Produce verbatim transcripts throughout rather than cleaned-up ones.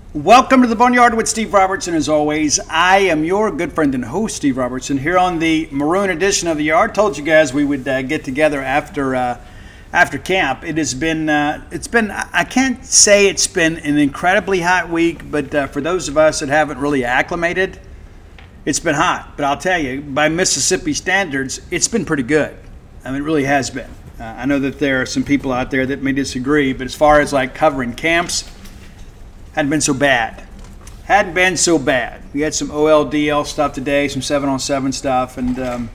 Welcome to the Boneyard with Steve Robertson. As always, I am your good friend and host, Steve Robertson, here on the Maroon edition of the Yard. Told you guys we would uh, get together after uh, after camp. It has been uh, it's been I can't say it's been an incredibly hot week, but uh, for those of us that haven't really acclimated, it's been hot. But I'll tell you, by Mississippi standards, it's been pretty good. I mean, it really has been. Uh, I know that there are some people out there that may disagree, but as far as like covering camps, hadn't been so bad. Hadn't been so bad. We had some O L D L stuff today, some seven on seven stuff, and um,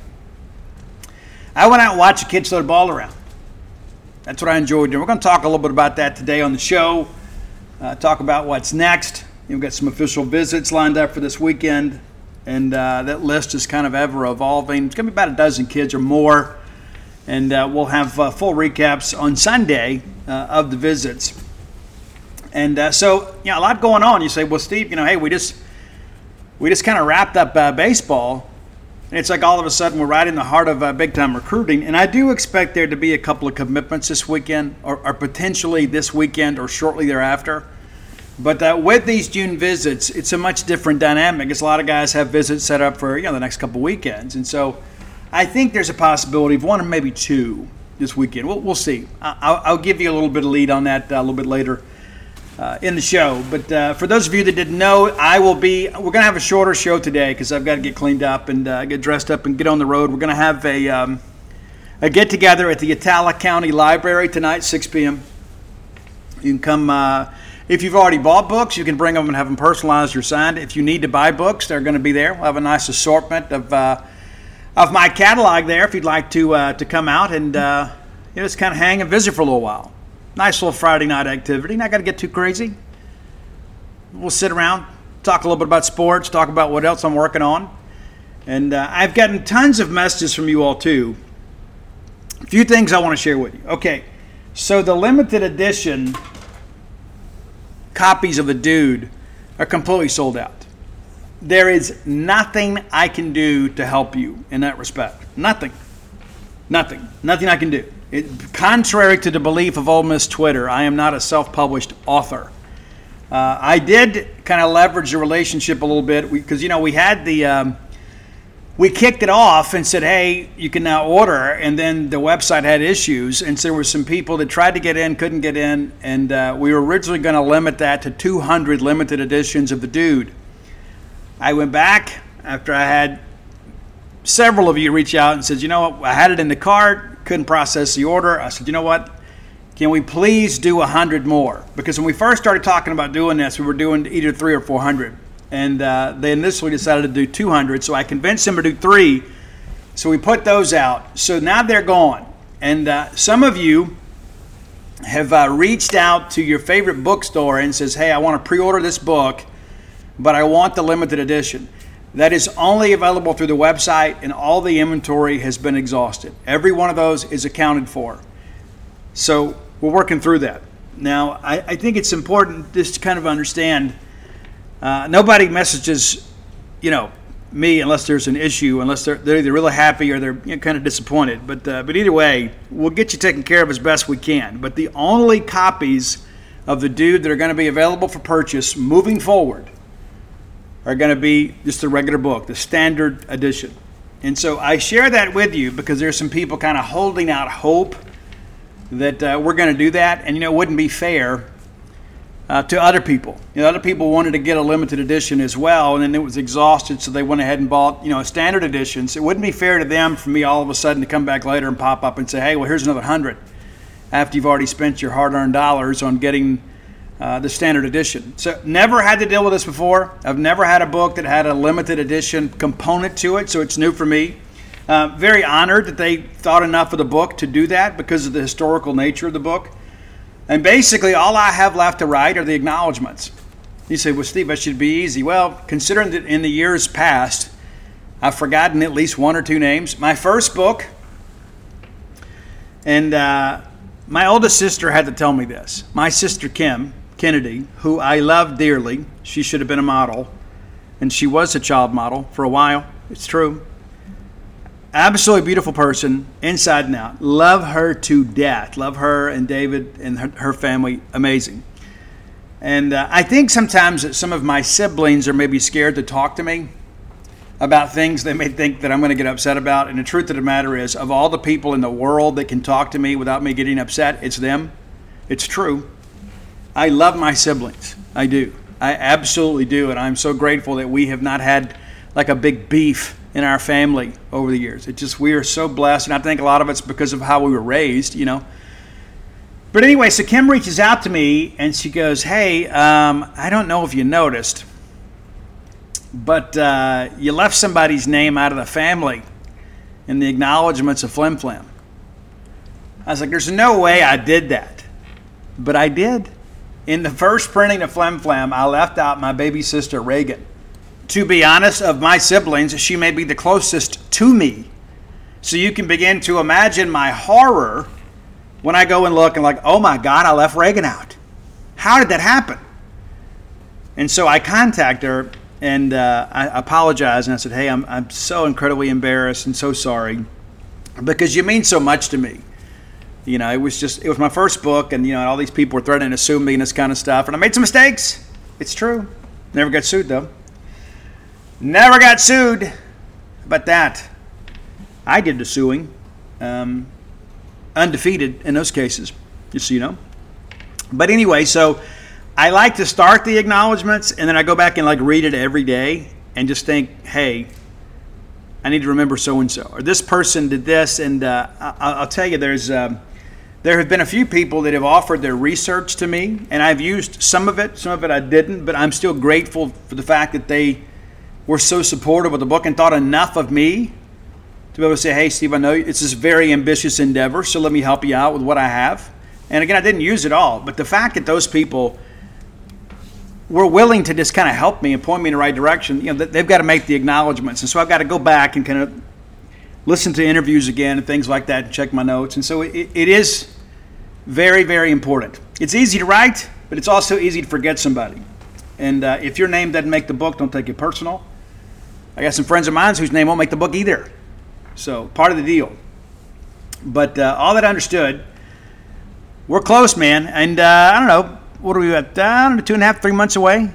I went out and watched the kids throw the ball around. That's what I enjoyed doing. We're going to talk a little bit about that today on the show. Uh, talk about what's next. We've got some official visits lined up for this weekend, and uh, that list is kind of ever evolving. It's going to be about a dozen kids or more, and uh, we'll have uh, full recaps on Sunday uh, of the visits. And uh, so, you know, a lot going on. You say, well, Steve, you know, hey, we just we just kind of wrapped up uh, baseball, and it's like all of a sudden we're right in the heart of uh, big-time recruiting. And I do expect there to be a couple of commitments this weekend, or, or potentially this weekend or shortly thereafter. But uh, with these June visits, it's a much different dynamic, because a lot of guys have visits set up for, you know, the next couple weekends. And so I think there's a possibility of one or maybe two this weekend. We'll, we'll see. I'll, I'll give you a little bit of lead on that uh, a little bit later Uh, in the show. But uh, for those of you that didn't know, I will be, we're going to have a shorter show today because I've got to get cleaned up and uh, get dressed up and get on the road. We're going to have a, um, a get-together at the Itala County Library tonight, six p.m. You can come, uh, if you've already bought books, you can bring them and have them personalized or signed. If you need to buy books, they're going to be there. We'll have a nice assortment of uh, of my catalog there if you'd like to uh, to come out and uh, you know, just kind of hang and visit for a little while. Nice little Friday night activity. Not got to get too crazy. We'll sit around, talk a little bit about sports, talk about what else I'm working on. And uh, I've gotten tons of messages from you all, too. A few things I want to share with you. Okay, so the limited edition copies of The Dude are completely sold out. There is nothing I can do to help you in that respect. Nothing. Nothing. Nothing I can do. It, contrary to the belief of Ole Miss Twitter, I am not a self-published author. Uh, I did kind of leverage the relationship a little bit because, you know, we had the, um, we kicked it off and said, hey, you can now order, and then the website had issues, and so there were some people that tried to get in, couldn't get in, and uh, we were originally going to limit that to two hundred limited editions of The Dude. I went back after I had several of you reach out and said, you know what, I had it in the cart, couldn't process the order. I said, you know what, can we please do one hundred more? Because when we first started talking about doing this, we were doing either three or four hundred. And uh, they initially decided to do two hundred, so I convinced them to do three. So we put those out. So now they're gone. And uh, some of you have uh, reached out to your favorite bookstore and says, hey, I want to pre-order this book, but I want the limited edition. That is only available through the website, and all the inventory has been exhausted. Every one of those is accounted for. So we're working through that. Now, I, I think it's important just to kind of understand, uh, nobody messages, you know, me unless there's an issue, unless they're, they're either really happy or they're, you know, kind of disappointed. But, uh, but either way, we'll get you taken care of as best we can. But the only copies of The Dude that are going to be available for purchase moving forward are going to be just the regular book, the standard edition. And so I share that with you because there's some people kind of holding out hope that uh, we're going to do that. And, you know, it wouldn't be fair uh, to other people. You know, other people wanted to get a limited edition as well, and then it was exhausted, so they went ahead and bought, you know, a standard edition. So it wouldn't be fair to them for me all of a sudden to come back later and pop up and say, hey, well, here's another hundred after you've already spent your hard-earned dollars on getting Uh, the standard edition. So never had to deal with this before. I've never had a book that had a limited edition component to it, so it's new for me. Uh, very honored that they thought enough of the book to do that because of the historical nature of the book. And basically all I have left to write are the acknowledgments. You say, well, Steve, that should be easy. Well, considering that in the years past, I've forgotten at least one or two names. My first book, and uh, my oldest sister had to tell me this. My sister, Kim Kennedy, who I love dearly. She should have been a model, and she was a child model for a while. It's true. Absolutely beautiful person, inside and out. Love her to death. Love her and David and her, her family. Amazing. And uh, I think sometimes that some of my siblings are maybe scared to talk to me about things they may think that I'm going to get upset about. And the truth of the matter is, of all the people in the world that can talk to me without me getting upset, it's them. It's true. I love my siblings. I do. I absolutely do. And I'm so grateful that we have not had like a big beef in our family over the years. It just, we are so blessed. And I think a lot of it's because of how we were raised, you know. But anyway, so Kim reaches out to me and she goes, hey, um, I don't know if you noticed, but uh, you left somebody's name out of the family in the acknowledgments of Flim Flam. I was like, there's no way I did that. But I did. In the first printing of Flim Flam, I left out my baby sister, Reagan. To be honest, of my siblings, she may be the closest to me. So you can begin to imagine my horror when I go and look and like, oh my God, I left Reagan out. How did that happen? And so I contact her and uh, I apologize. And I said, hey, I'm, I'm so incredibly embarrassed and so sorry because you mean so much to me. You know, it was just, it was my first book and, you know, all these people were threatening to sue me and this kind of stuff. And I made some mistakes. It's true. Never got sued though. Never got sued. But that, I did the suing. Um, undefeated in those cases, just so you know. But anyway, so I like to start the acknowledgments and then I go back and like read it every day and just think, hey, I need to remember so-and-so. Or this person did this. And uh, I- I'll tell you, there's um, there have been a few people that have offered their research to me, and I've used some of it, some of it I didn't, but I'm still grateful for the fact that they were so supportive of the book and thought enough of me to be able to say, hey, Steve, I know it's this very ambitious endeavor, so let me help you out with what I have. And again, I didn't use it all, but the fact that those people were willing to just kind of help me and point me in the right direction, you know, they've got to make the acknowledgments. And so I've got to go back and kind of listen to interviews again and things like that and check my notes. And so it, it is very, very important. It's easy to write, but it's also easy to forget somebody. And uh, if your name doesn't make the book, don't take it personal. I got some friends of mine whose name won't make the book either. So part of the deal. But uh, all that I understood, we're close, man. And uh, I don't know, what are we at? I don't know, two and a half, three months away.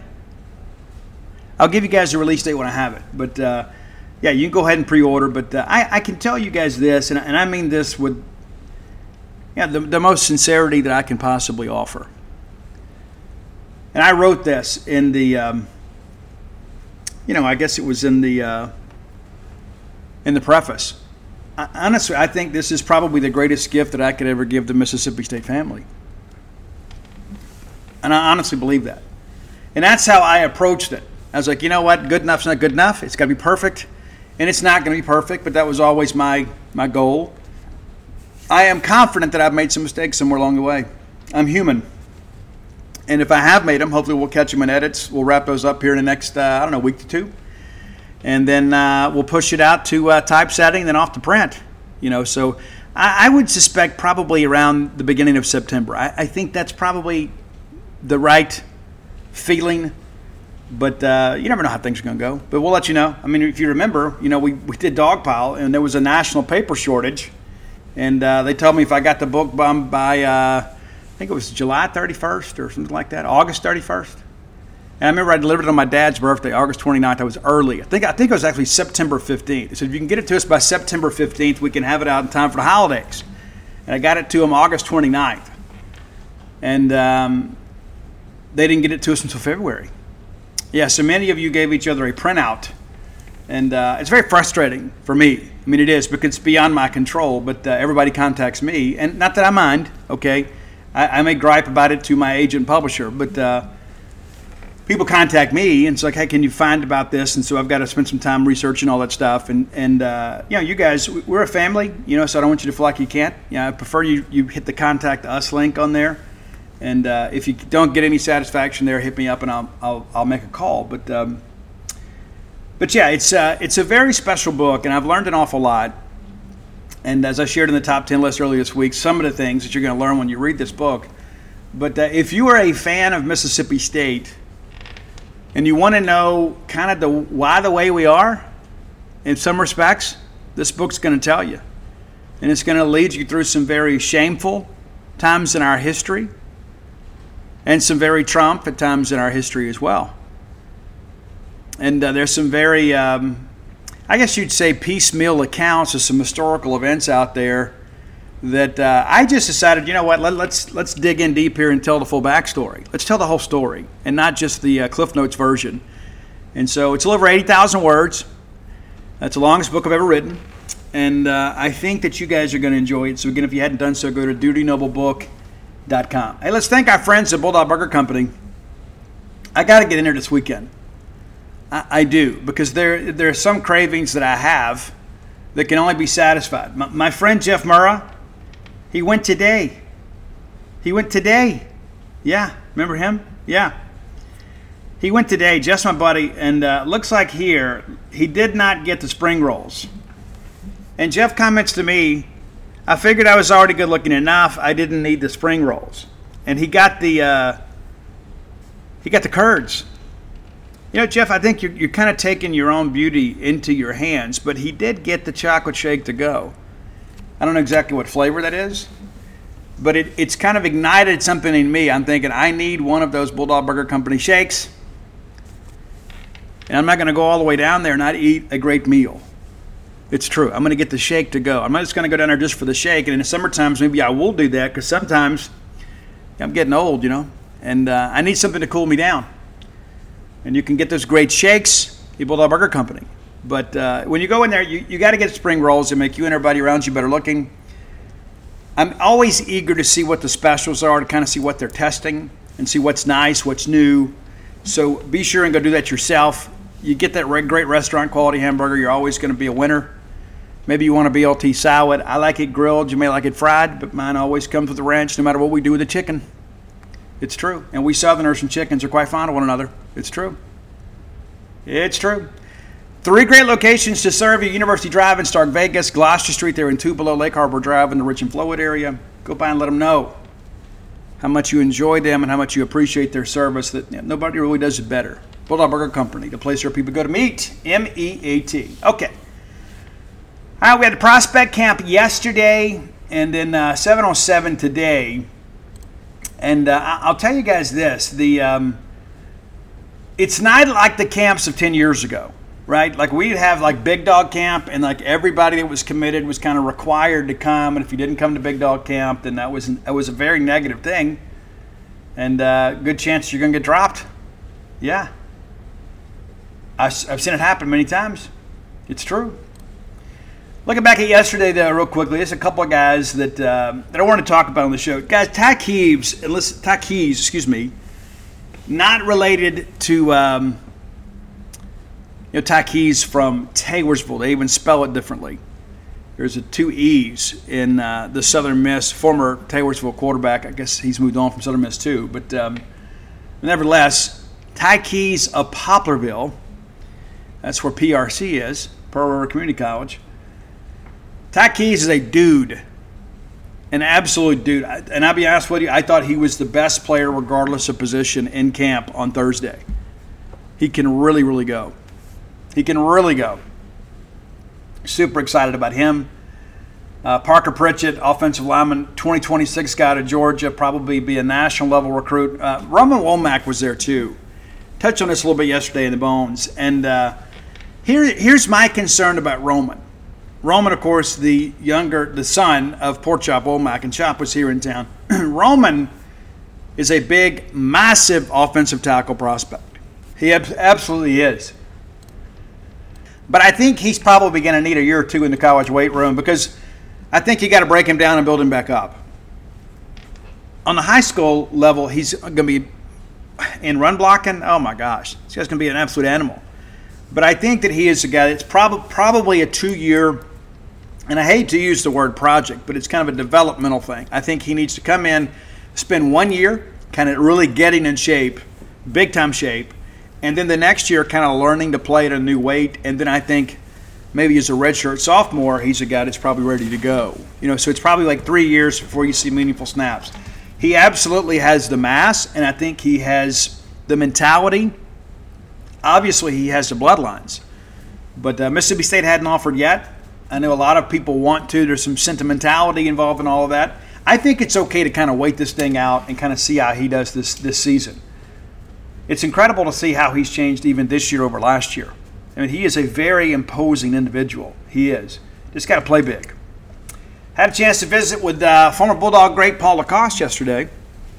I'll give you guys the release date when I have it. But uh, yeah, you can go ahead and pre-order. But uh, I, I can tell you guys this, and, and I mean this with yeah, the, the most sincerity that I can possibly offer. And I wrote this in the, um, you know, I guess it was in the uh, in the preface. I, honestly, I think this is probably the greatest gift that I could ever give the Mississippi State family. And I honestly believe that. And that's how I approached it. I was like, you know what? Good enough's not good enough. It's got to be perfect. And it's not going to be perfect, but that was always my, my goal. I am confident that I've made some mistakes somewhere along the way. I'm human. And if I have made them, hopefully we'll catch them in edits. We'll wrap those up here in the next, uh, I don't know, week to two. And then uh, we'll push it out to uh, typesetting, then off to print. You know, so I, I would suspect probably around the beginning of September. I, I think that's probably the right feeling, but uh, you never know how things are going to go. But we'll let you know. I mean, if you remember, you know, we, we did Dogpile, and there was a national paper shortage, and uh, they told me if I got the book by, by uh, I think it was July thirty-first or something like that, August thirty-first. And I remember I delivered it on my dad's birthday, August twenty-ninth. I was early. I think I think it was actually September fifteenth. They said, if you can get it to us by September fifteenth, we can have it out in time for the holidays. And I got it to them August twenty-ninth. And um, they didn't get it to us until February. Yeah, so many of you gave each other a printout. And uh, it's very frustrating for me. I mean, it is because it's beyond my control, but uh, everybody contacts me. And not that I mind, okay? I, I may gripe about it to my agent and publisher, but uh, people contact me and it's like, hey, can you find about this? And so I've got to spend some time researching all that stuff. And, and uh, you know, you guys, we're a family, you know, so I don't want you to feel like you can't. You know, I prefer you, you hit the contact us link on there. And uh, if you don't get any satisfaction there, hit me up and I'll I'll, I'll make a call. But um, but yeah, it's uh, it's a very special book, and I've learned an awful lot. And as I shared in the top ten list earlier this week, some of the things that you're going to learn when you read this book. But uh, if you are a fan of Mississippi State, and you want to know kind of the why the way we are, in some respects, this book's going to tell you, and it's going to lead you through some very shameful times in our history. and some very triumphant times in our history as well. And uh, there's some very, um, I guess you'd say, piecemeal accounts of some historical events out there that uh, I just decided, you know what, let, let's let's dig in deep here and tell the full backstory. Let's tell the whole story and not just the uh, Cliff Notes version. And so it's a little over eighty thousand words. That's the longest book I've ever written. And uh, I think that you guys are going to enjoy it. So again, if you hadn't done so, go to duty noble book dot com. Hey, let's thank our friends at Bulldog Burger Company. I got to get in there this weekend. I, I do, because there, there are some cravings that I have that can only be satisfied. My, my friend Jeff Murrah, he went today. He went today. Yeah, remember him? Yeah. He went today, just my buddy, and uh, looks like here he did not get the spring rolls. And Jeff comments to me, I figured I was already good looking enough. I didn't need the spring rolls. And he got the uh, he got the curds. You know, Jeff, I think you're, you're kind of taking your own beauty into your hands, but he did get the chocolate shake to go. I don't know exactly what flavor that is, but it, it's kind of ignited something in me. I'm thinking I need one of those Bulldog Burger Company shakes, and I'm not going to go all the way down there and not eat a great meal. It's true. I'm going to get the shake to go. I'm not just going to go down there just for the shake, and in the summer times maybe I will do that, because sometimes I'm getting old, you know, and uh, I need something to cool me down. And you can get those great shakes at Bulldog Burger Company. But uh, when you go in there, you, you got to get spring rolls to make you and everybody around you better looking. I'm always eager to see what the specials are, to kind of see what they're testing and see what's nice, what's new. So be sure and go do that yourself. You get that great restaurant quality hamburger, you're always going to be a winner. Maybe you want a B L T salad. I like it grilled. You may like it fried, but mine always comes with the ranch no matter what we do with the chicken. It's true. And we Southerners and chickens are quite fond of one another. It's true. It's true. Three great locations to serve you: University Drive in Stark Vegas, Gloucester Street there in Tupelo, Lake Harbor Drive in the Rich and Flowood area. Go by and let them know how much you enjoy them and how much you appreciate their service. That you know, nobody really does it better. Bulldog Burger Company, the place where people go to meet. M E A T. Okay. All right, we had the prospect camp yesterday and then uh, seven oh seven today. And uh, I'll tell you guys this. The um, it's not like the camps of ten years ago. Right? Like we'd have like Big Dog Camp, and like everybody that was committed was kind of required to come. And if you didn't come to Big Dog Camp, then that was, an, that was a very negative thing. And uh, good chance you're going to get dropped. Yeah. I've, I've seen it happen many times. It's true. Looking back at yesterday, though, real quickly, there's a couple of guys that, uh, that I want to talk about on the show. Guys, Ty Keeves, and listen, Ty Keeves, excuse me, not related to... Um, You know, Ty Keys from Taylorsville. They even spell it differently. There's a two E's in uh, the Southern Miss, former Taylorsville quarterback. I guess he's moved on from Southern Miss too. But um, nevertheless, Ty Keys of Poplarville, that's where P R C is, Pearl River Community College. Ty Keys is a dude, an absolute dude. And I'll be honest with you, I thought he was the best player regardless of position in camp on Thursday. He can really, really go. He can really go. Super excited about him. Uh, Parker Pritchett, offensive lineman, twenty twenty-six guy to Georgia, probably be a national level recruit. Uh, Roman Womack was there too. Touched on this a little bit yesterday in the Bones. And uh, here, here's my concern about Roman. Roman, of course, the younger, the son of Pork Chop Womack, and Chop was here in town. Roman is a big, massive offensive tackle prospect. He ab- absolutely is. But I think he's probably going to need a year or two in the college weight room, because I think you got to break him down and build him back up. On the high school level, he's going to be in run blocking. Oh my gosh, this guy's going to be an absolute animal. But I think that he is a guy that's prob- probably a two-year, and I hate to use the word project, but it's kind of a developmental thing. I think he needs to come in, spend one year kind of really getting in shape, big-time shape, and then the next year kind of learning to play at a new weight. And then I think maybe as a redshirt sophomore, he's a guy that's probably ready to go. You know, so it's probably like three years before you see meaningful snaps. He absolutely has the mass, and I think he has the mentality. Obviously, he has the bloodlines. But uh, Mississippi State hadn't offered yet. I know a lot of people want to. There's some sentimentality involved in all of that. I think it's okay to kind of wait this thing out and kind of see how he does this this season. It's incredible to see how he's changed even this year over last year. I mean, he is a very imposing individual. He is. Just got to play big. Had a chance to visit with uh, former Bulldog great Paul Lacoste yesterday.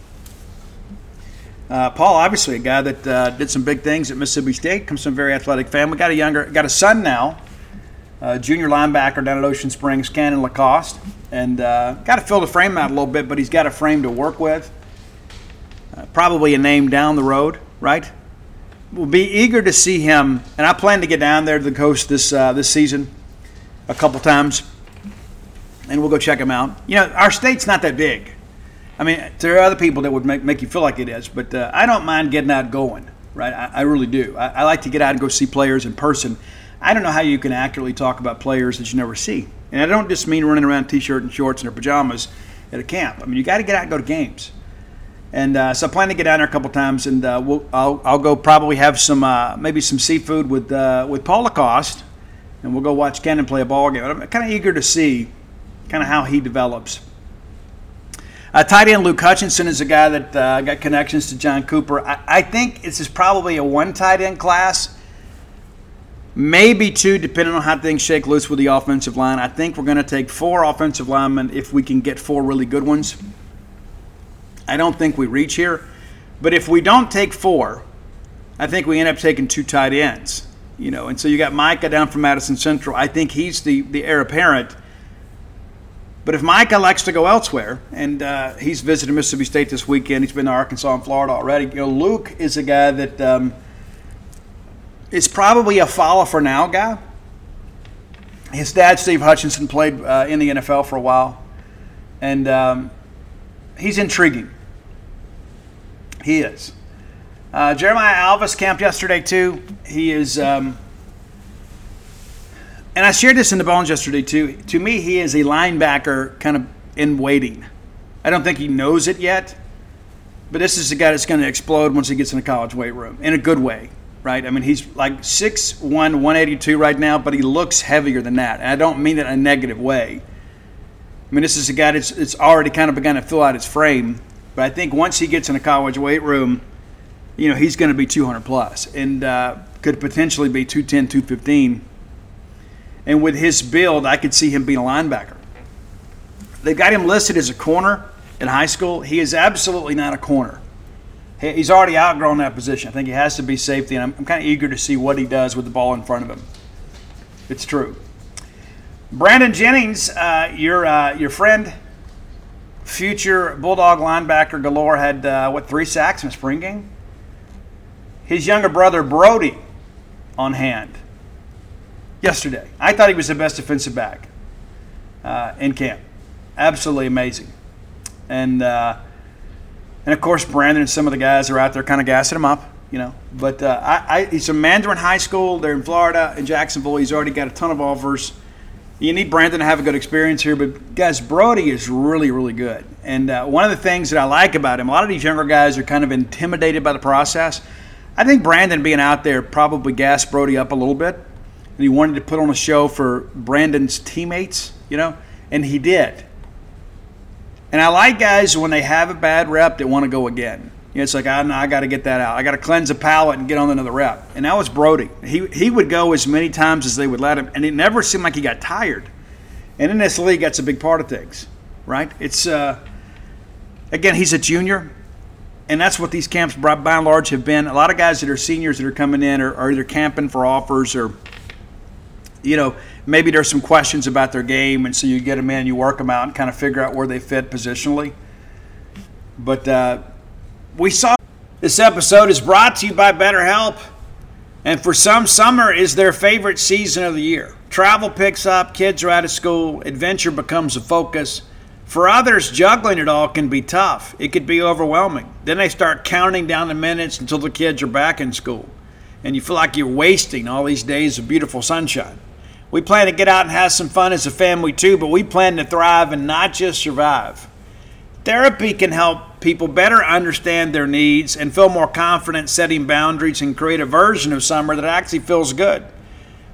Uh, Paul, obviously a guy that uh, did some big things at Mississippi State, comes from a very athletic family. Got a younger, got a son now, uh, junior linebacker down at Ocean Springs, Cannon Lacoste, and uh, got to fill the frame out a little bit, but he's got a frame to work with. Uh, probably a name down the road, right? We'll be eager to see him, and I plan to get down there to the coast this uh, this season a couple times, and we'll go check him out. You know, our state's not that big. I mean, there are other people that would make, make you feel like it is, but uh, I don't mind getting out and going, right? I, I really do. I, I like to get out and go see players in person. I don't know how you can accurately talk about players that you never see. And I don't just mean running around T-shirt and shorts and their pajamas at a camp. I mean, you got to get out and go to games. And uh, so I plan to get down there a couple times, and uh, we'll, I'll, I'll go probably have some uh, maybe some seafood with uh, with Paul Lacoste, and we'll go watch Cannon play a ball game. I'm kind of eager to see kind of how he develops. Uh, tight end Luke Hutchinson is a guy that uh, got connections to John Cooper. I, I think this is probably a one tight end class, maybe two, depending on how things shake loose with the offensive line. I think we're going to take four offensive linemen if we can get four really good ones. I don't think we reach here. But if we don't take four, I think we end up taking two tight ends. You know, and so you got Micah down from Madison Central. I think he's the, the heir apparent. But if Micah likes to go elsewhere, and uh, he's visited Mississippi State this weekend, he's been to Arkansas and Florida already. You know, Luke is a guy that um, is probably a follow for now guy. His dad, Steve Hutchinson, played uh, in the N F L for a while, and um, he's intriguing. He is. Uh, Jeremiah Alvis camped yesterday too. He is. Um, And I shared this in the Bones yesterday, too. To me, he is a linebacker kind of in waiting. I don't think he knows it yet, but this is a guy that's going to explode once he gets in the college weight room, in a good way, right? I mean, he's like six one, one eighty-two right now, but he looks heavier than that. And I don't mean it in a negative way. I mean, this is a guy that's it's already kind of begun to fill out his frame, but I think once he gets in the college weight room, you know, he's going to be two hundred plus and uh, could potentially be two ten, two fifteen. And with his build, I could see him being a linebacker. They got him listed as a corner in high school. He is absolutely not a corner. He's already outgrown that position. I think he has to be safety, and I'm, I'm kind of eager to see what he does with the ball in front of him. It's true. Brandon Jennings, uh, your uh, your friend, future Bulldog linebacker galore, had, uh, what, three sacks in a spring game? His younger brother, Brody, on hand yesterday. I thought he was the best defensive back uh, in camp. Absolutely amazing. And, uh, and of course, Brandon and some of the guys are out there kind of gassing him up, you know. But uh, I, I, he's from Mandarin High School. They're in Florida, in Jacksonville. He's already got a ton of offers. You need Brandon to have a good experience here. But, guys, Brody is really, really good. And uh, one of the things that I like about him, a lot of these younger guys are kind of intimidated by the process. I think Brandon being out there probably gassed Brody up a little bit. And he wanted to put on a show for Brandon's teammates, you know, and he did. And I like guys when they have a bad rep that want to go again. You know, it's like, I, I got to get that out. I got to cleanse the palate and get on another rep. And that was Brody. He he would go as many times as they would let him, and it never seemed like he got tired. And in this league, that's a big part of things, right? It's, uh, again, he's a junior, and that's what these camps by and large have been. A lot of guys that are seniors that are coming in are, are either camping for offers or – you know, maybe there's some questions about their game, and so you get them in, you work them out, and kind of figure out where they fit positionally. But uh, we saw this episode is brought to you by BetterHelp, and for some, summer is their favorite season of the year. Travel picks up, kids are out of school, adventure becomes a focus. For others, juggling it all can be tough. It could be overwhelming. Then they start counting down the minutes until the kids are back in school, and you feel like you're wasting all these days of beautiful sunshine. We plan to get out and have some fun as a family too, but we plan to thrive and not just survive. Therapy can help people better understand their needs and feel more confident setting boundaries and create a version of summer that actually feels good.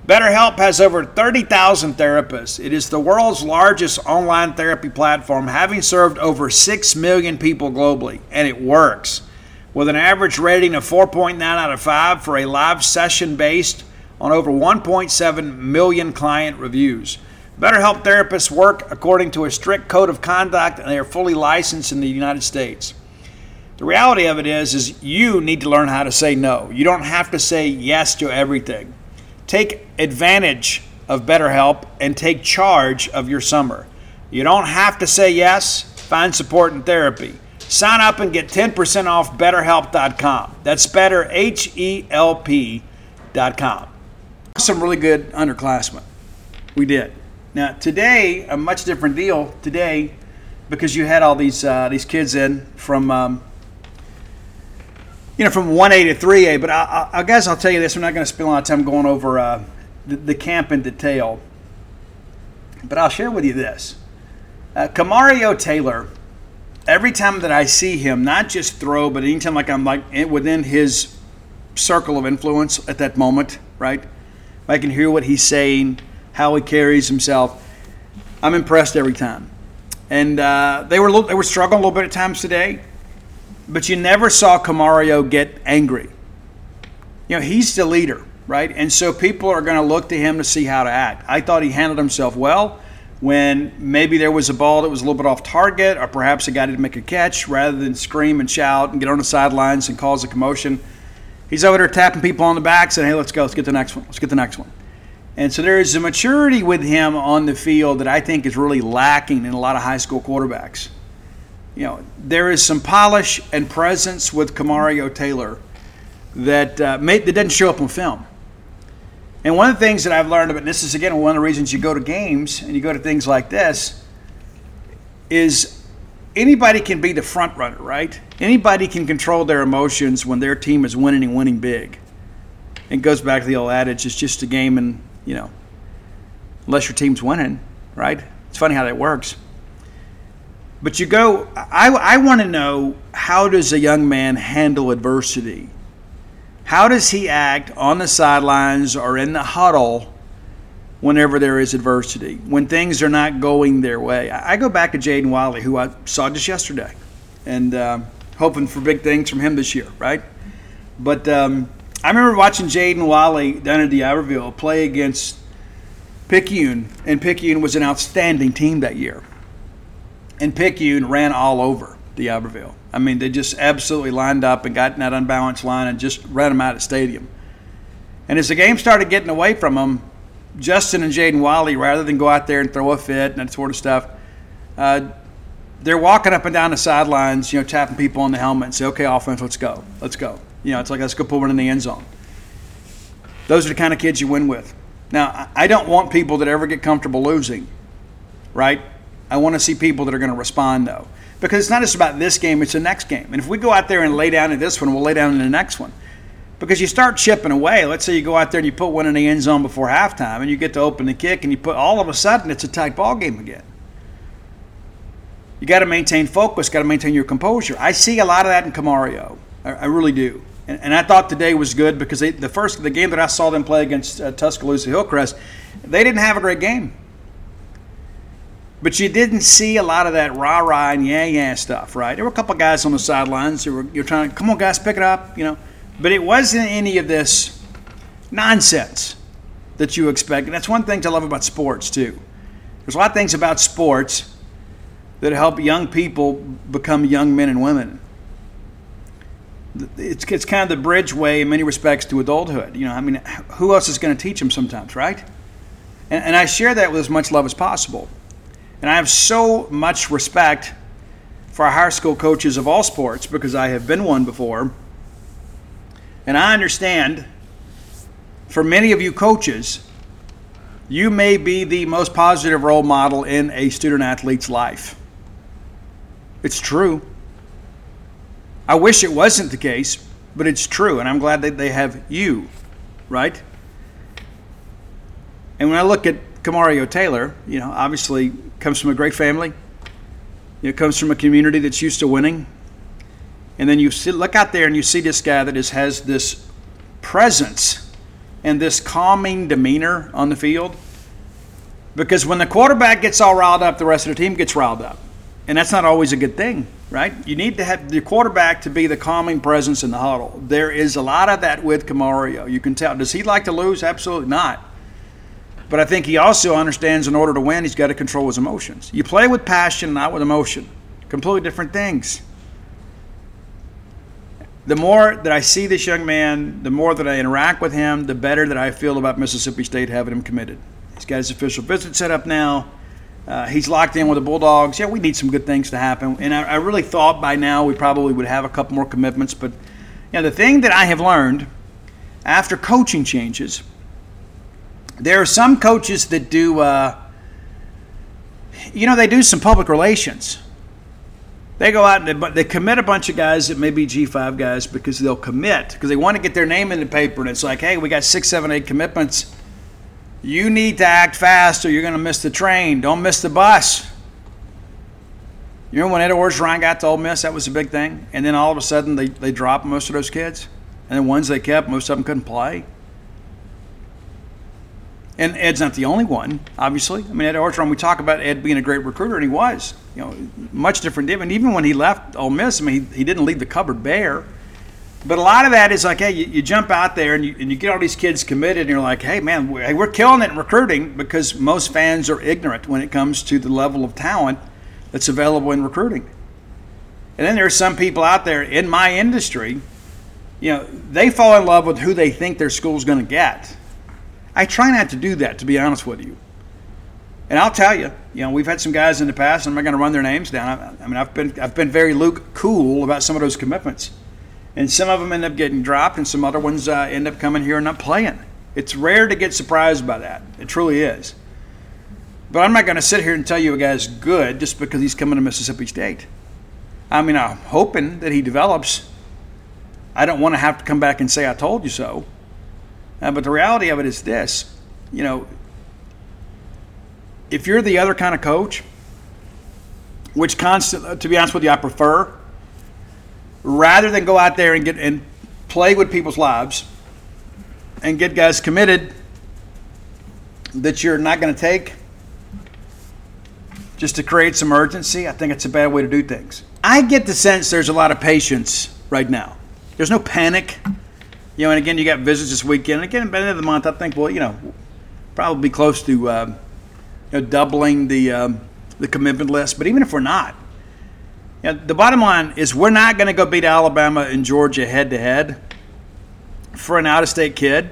BetterHelp has over thirty thousand therapists. It is the world's largest online therapy platform, having served over six million people globally, and it works. With an average rating of four point nine out of five for a live session based on over one point seven million client reviews. BetterHelp therapists work according to a strict code of conduct, and they are fully licensed in the United States. The reality of it is, is you need to learn how to say no. You don't have to say yes to everything. Take advantage of BetterHelp and take charge of your summer. You don't have to say yes. Find support in therapy. Sign up and get ten percent off better help dot com. That's better, H E L P dot com. Some really good underclassmen. We did. Now, today, a much different deal today because you had all these uh, these kids in from, um, you know, from one A to three A. But I, I, I guess I'll tell you this. We're not going to spend a lot of time going over uh, the, the camp in detail. But I'll share with you this. Uh, Camario Taylor, every time that I see him, not just throw, but anytime like I'm like within his circle of influence at that moment, right? I can hear what he's saying, how he carries himself. I'm impressed every time. And uh, they were little, they were struggling a little bit at times today, but you never saw Camario get angry. You know, he's the leader, right? And so people are going to look to him to see how to act. I thought he handled himself well when maybe there was a ball that was a little bit off target, or perhaps a guy didn't make a catch, rather than scream and shout and get on the sidelines and cause a commotion. He's over there tapping people on the back, saying, hey, let's go, let's get the next one, let's get the next one. And so there is a maturity with him on the field that I think is really lacking in a lot of high school quarterbacks. You know, there is some polish and presence with Camario Taylor that, uh, may, that doesn't show up on film. And one of the things that I've learned about, and this is, again, one of the reasons you go to games and you go to things like this, is anybody can be the front runner, right? Anybody can control their emotions when their team is winning and winning big. It goes back to the old adage, it's just a game and, you know, unless your team's winning, right? It's funny how that works. But you go, I, I want to know, how does a young man handle adversity? How does he act on the sidelines or in the huddle whenever there is adversity, when things are not going their way? I go back to Jaden Wiley, who I saw just yesterday, and uh, hoping for big things from him this year, right? But um, I remember watching Jaden Wiley down at D'Iberville play against Picayune, and Picayune was an outstanding team that year. And Picayune ran all over D'Iberville. I mean, they just absolutely lined up and got in that unbalanced line and just ran them out of the stadium. And as the game started getting away from them, Justin and Jaden Wiley, rather than go out there and throw a fit and that sort of stuff, uh, they're walking up and down the sidelines, you know, tapping people on the helmet and say, okay, offense, let's go. Let's go. You know, it's like, let's go put one in the end zone. Those are the kind of kids you win with. Now, I don't want people that ever get comfortable losing, right? I want to see people that are going to respond, though. Because it's not just about this game, it's the next game. And if we go out there and lay down in this one, we'll lay down in the next one. Because you start chipping away. Let's say you go out there and you put one in the end zone before halftime and you get to open the kick and you put, all of a sudden it's a tight ball game again. You got to maintain focus, got to maintain your composure. I see a lot of that in Camario. I, I really do. And, and I thought today was good because they, the first the game that I saw them play against uh, Tuscaloosa Hillcrest, they didn't have a great game. But you didn't see a lot of that rah-rah and yeah-yeah stuff, right? There were a couple of guys on the sidelines who were you're trying to, come on, guys, pick it up, you know. But it wasn't any of this nonsense that you expect. And that's one thing I love about sports, too. There's a lot of things about sports that help young people become young men and women. It's, it's kind of the bridge way in many respects to adulthood. You know, I mean, who else is going to teach them sometimes, right? And, and I share that with as much love as possible. And I have so much respect for our high school coaches of all sports because I have been one before. And I understand, for many of you coaches, you may be the most positive role model in a student-athlete's life. It's true. I wish it wasn't the case, but it's true, and I'm glad that they have you, right? And when I look at Camario Taylor, you know, obviously comes from a great family. You know, comes from a community that's used to winning. And then you see, look out there and you see this guy that is, has this presence and this calming demeanor on the field. Because when the quarterback gets all riled up, the rest of the team gets riled up. And that's not always a good thing, right? You need to have the quarterback to be the calming presence in the huddle. There is a lot of that with Camario. You can tell. Does he like to lose? Absolutely not. But I think he also understands in order to win, he's got to control his emotions. You play with passion, not with emotion. Completely different things. The more that I see this young man, the more that I interact with him, the better that I feel about Mississippi State having him committed. He's got his official visit set up now. Uh, he's locked in with the Bulldogs. Yeah, we need some good things to happen. And I, I really thought by now we probably would have a couple more commitments. But you know, the thing that I have learned after coaching changes, there are some coaches that do, uh, you know, they do some public relations. They go out and they, they commit a bunch of guys that may be G five guys because they'll commit because they want to get their name in the paper. And it's like, hey, we got six, seven, eight commitments. You need to act fast or you're going to miss the train. Don't miss the bus. You know when Ed Orgeron got to Ole Miss, that was a big thing. And then all of a sudden they, they dropped most of those kids. And the ones they kept, most of them couldn't play. And Ed's not the only one, obviously. I mean, Ed Orgeron, we talk about Ed being a great recruiter, and he was. You know, much different. And even when he left Ole Miss, I mean, he, he didn't leave the cupboard bare. But a lot of that is like, hey, you, you jump out there and you, and you get all these kids committed, and you're like, hey, man, we're, hey, we're killing it in recruiting because most fans are ignorant when it comes to the level of talent that's available in recruiting. And then there's some people out there in my industry, you know, they fall in love with who they think their school's going to get. I try not to do that, to be honest with you. And I'll tell you, you know, we've had some guys in the past, and I'm not going to run their names down. I, I mean, I've been I've been very Luke cool about some of those commitments. And some of them end up getting dropped, and some other ones uh, end up coming here and not playing. It's rare to get surprised by that. It truly is. But I'm not going to sit here and tell you a guy's good just because he's coming to Mississippi State. I mean, I'm hoping that he develops. I don't want to have to come back and say I told you so. Uh, but the reality of it is this. You know, if you're the other kind of coach, which constant, to be honest with you, I prefer, rather than go out there and get and play with people's lives and get guys committed that you're not going to take just to create some urgency, I think it's a bad way to do things. I get the sense there's a lot of patience right now. There's no panic. You know, and again, you got visits this weekend. And again, by the end of the month, I think, well, you know, probably close to uh, you know, doubling the um, the commitment list. But even if we're not, you know, the bottom line is we're not going to go beat Alabama and Georgia head-to-head for an out-of-state kid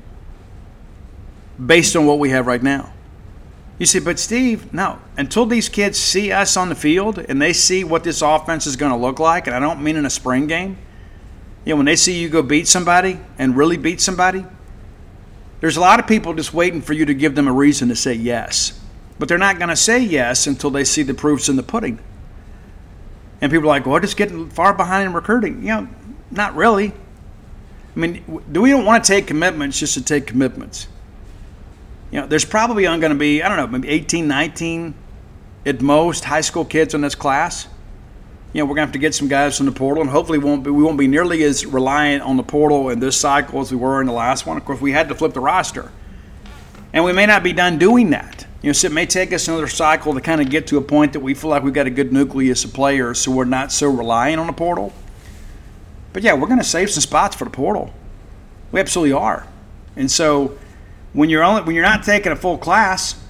based on what we have right now. You say, but Steve, no. Until these kids see us on the field and they see what this offense is going to look like, and I don't mean in a spring game, you know, when they see you go beat somebody and really beat somebody, there's a lot of people just waiting for you to give them a reason to say yes. But they're not going to say yes until they see the proofs in the pudding. And people are like, well, just getting far behind in recruiting. You know, not really. I mean, do we don't want to take commitments just to take commitments? You know, there's probably going to be, I don't know, maybe eighteen, nineteen at most high school kids in this class. You know, we're going to have to get some guys from the portal, and hopefully won't be, we won't be nearly as reliant on the portal in this cycle as we were in the last one. Of course, we had to flip the roster. And we may not be done doing that. You know, so it may take us another cycle to kind of get to a point that we feel like we've got a good nucleus of players so we're not so reliant on the portal. But, yeah, we're going to save some spots for the portal. We absolutely are. And so when you're only when you're not taking a full class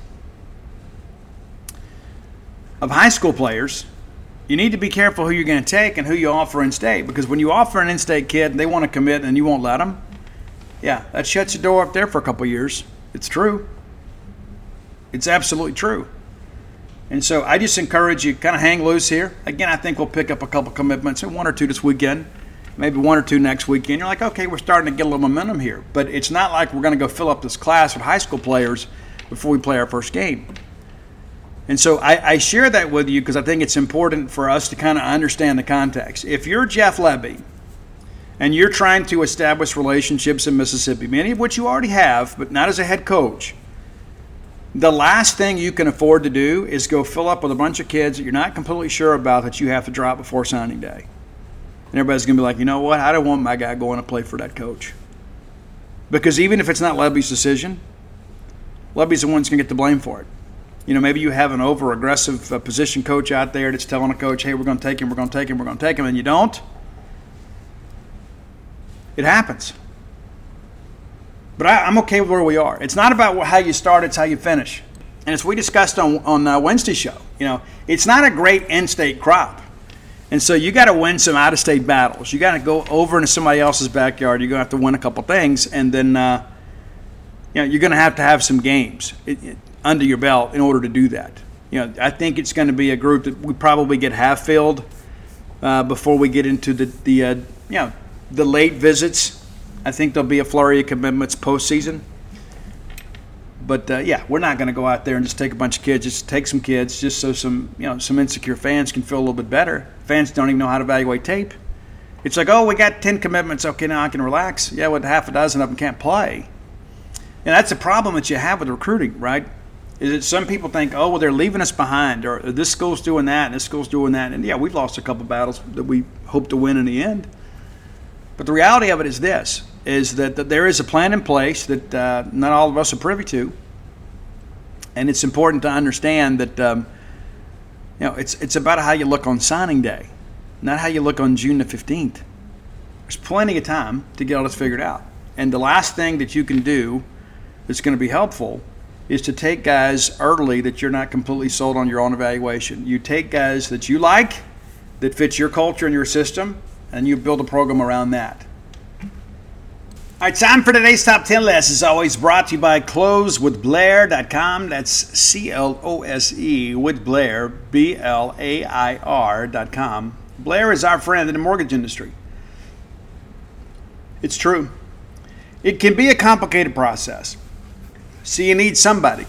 of high school players, you need to be careful who you're going to take and who you offer in-state. Because when you offer an in-state kid and they want to commit and you won't let them, yeah, that shuts your door up there for a couple of years. It's true. It's absolutely true. And so I just encourage you, kind of hang loose here. Again, I think we'll pick up a couple commitments, one or two this weekend, maybe one or two next weekend. You're like, okay, we're starting to get a little momentum here. But it's not like we're going to go fill up this class with high school players before we play our first game. And so I, I share that with you because I think it's important for us to kind of understand the context. If you're Jeff Lebby and you're trying to establish relationships in Mississippi, many of which you already have, but not as a head coach, the last thing you can afford to do is go fill up with a bunch of kids that you're not completely sure about that you have to drop before signing day. And everybody's going to be like, you know what, I don't want my guy going to play for that coach. Because even if it's not Lebby's decision, Lebby's the one that's going to get the blame for it. You know, maybe you have an over-aggressive uh, position coach out there that's telling a coach, hey, we're going to take him, we're going to take him, we're going to take him, and you don't. It happens. But I, I'm okay with where we are. It's not about how you start, it's how you finish. And as we discussed on, on uh, Wednesday's show, you know, it's not a great in-state crop. And so you got to win some out-of-state battles. You got to go over into somebody else's backyard. You're going to have to win a couple things, and then uh, you know, you're going to have to have some games it, it, under your belt in order to do that. You know, I think it's going to be a group that we probably get half filled uh, before we get into the the uh, you know the late visits. I think there'll be a flurry of commitments postseason. But uh, yeah, we're not going to go out there and just take a bunch of kids. Just take some kids, just so some you know some insecure fans can feel a little bit better. Fans don't even know how to evaluate tape. It's like, oh, we got ten commitments. Okay, now I can relax. Yeah, with half a dozen of them can't play. And that's a problem that you have with recruiting, right? Is that some people think, oh, well, they're leaving us behind, or this school's doing that, and this school's doing that. And yeah, we've lost a couple battles that we hope to win in the end. But the reality of it is this, is that, that there is a plan in place that uh, not all of us are privy to. And it's important to understand that um, you know it's it's about how you look on signing day, not how you look on June the fifteenth. There's plenty of time to get all this figured out. And the last thing that you can do that's going to be helpful is to take guys early that you're not completely sold on your own evaluation. You take guys that you like, that fits your culture and your system, and you build a program around that. All right, time for today's top ten list. As always, brought to you by close with blair dot com. That's C L O S E with Blair, B L A I R dot com. Blair is our friend in the mortgage industry. It's true. It can be a complicated process. So you need somebody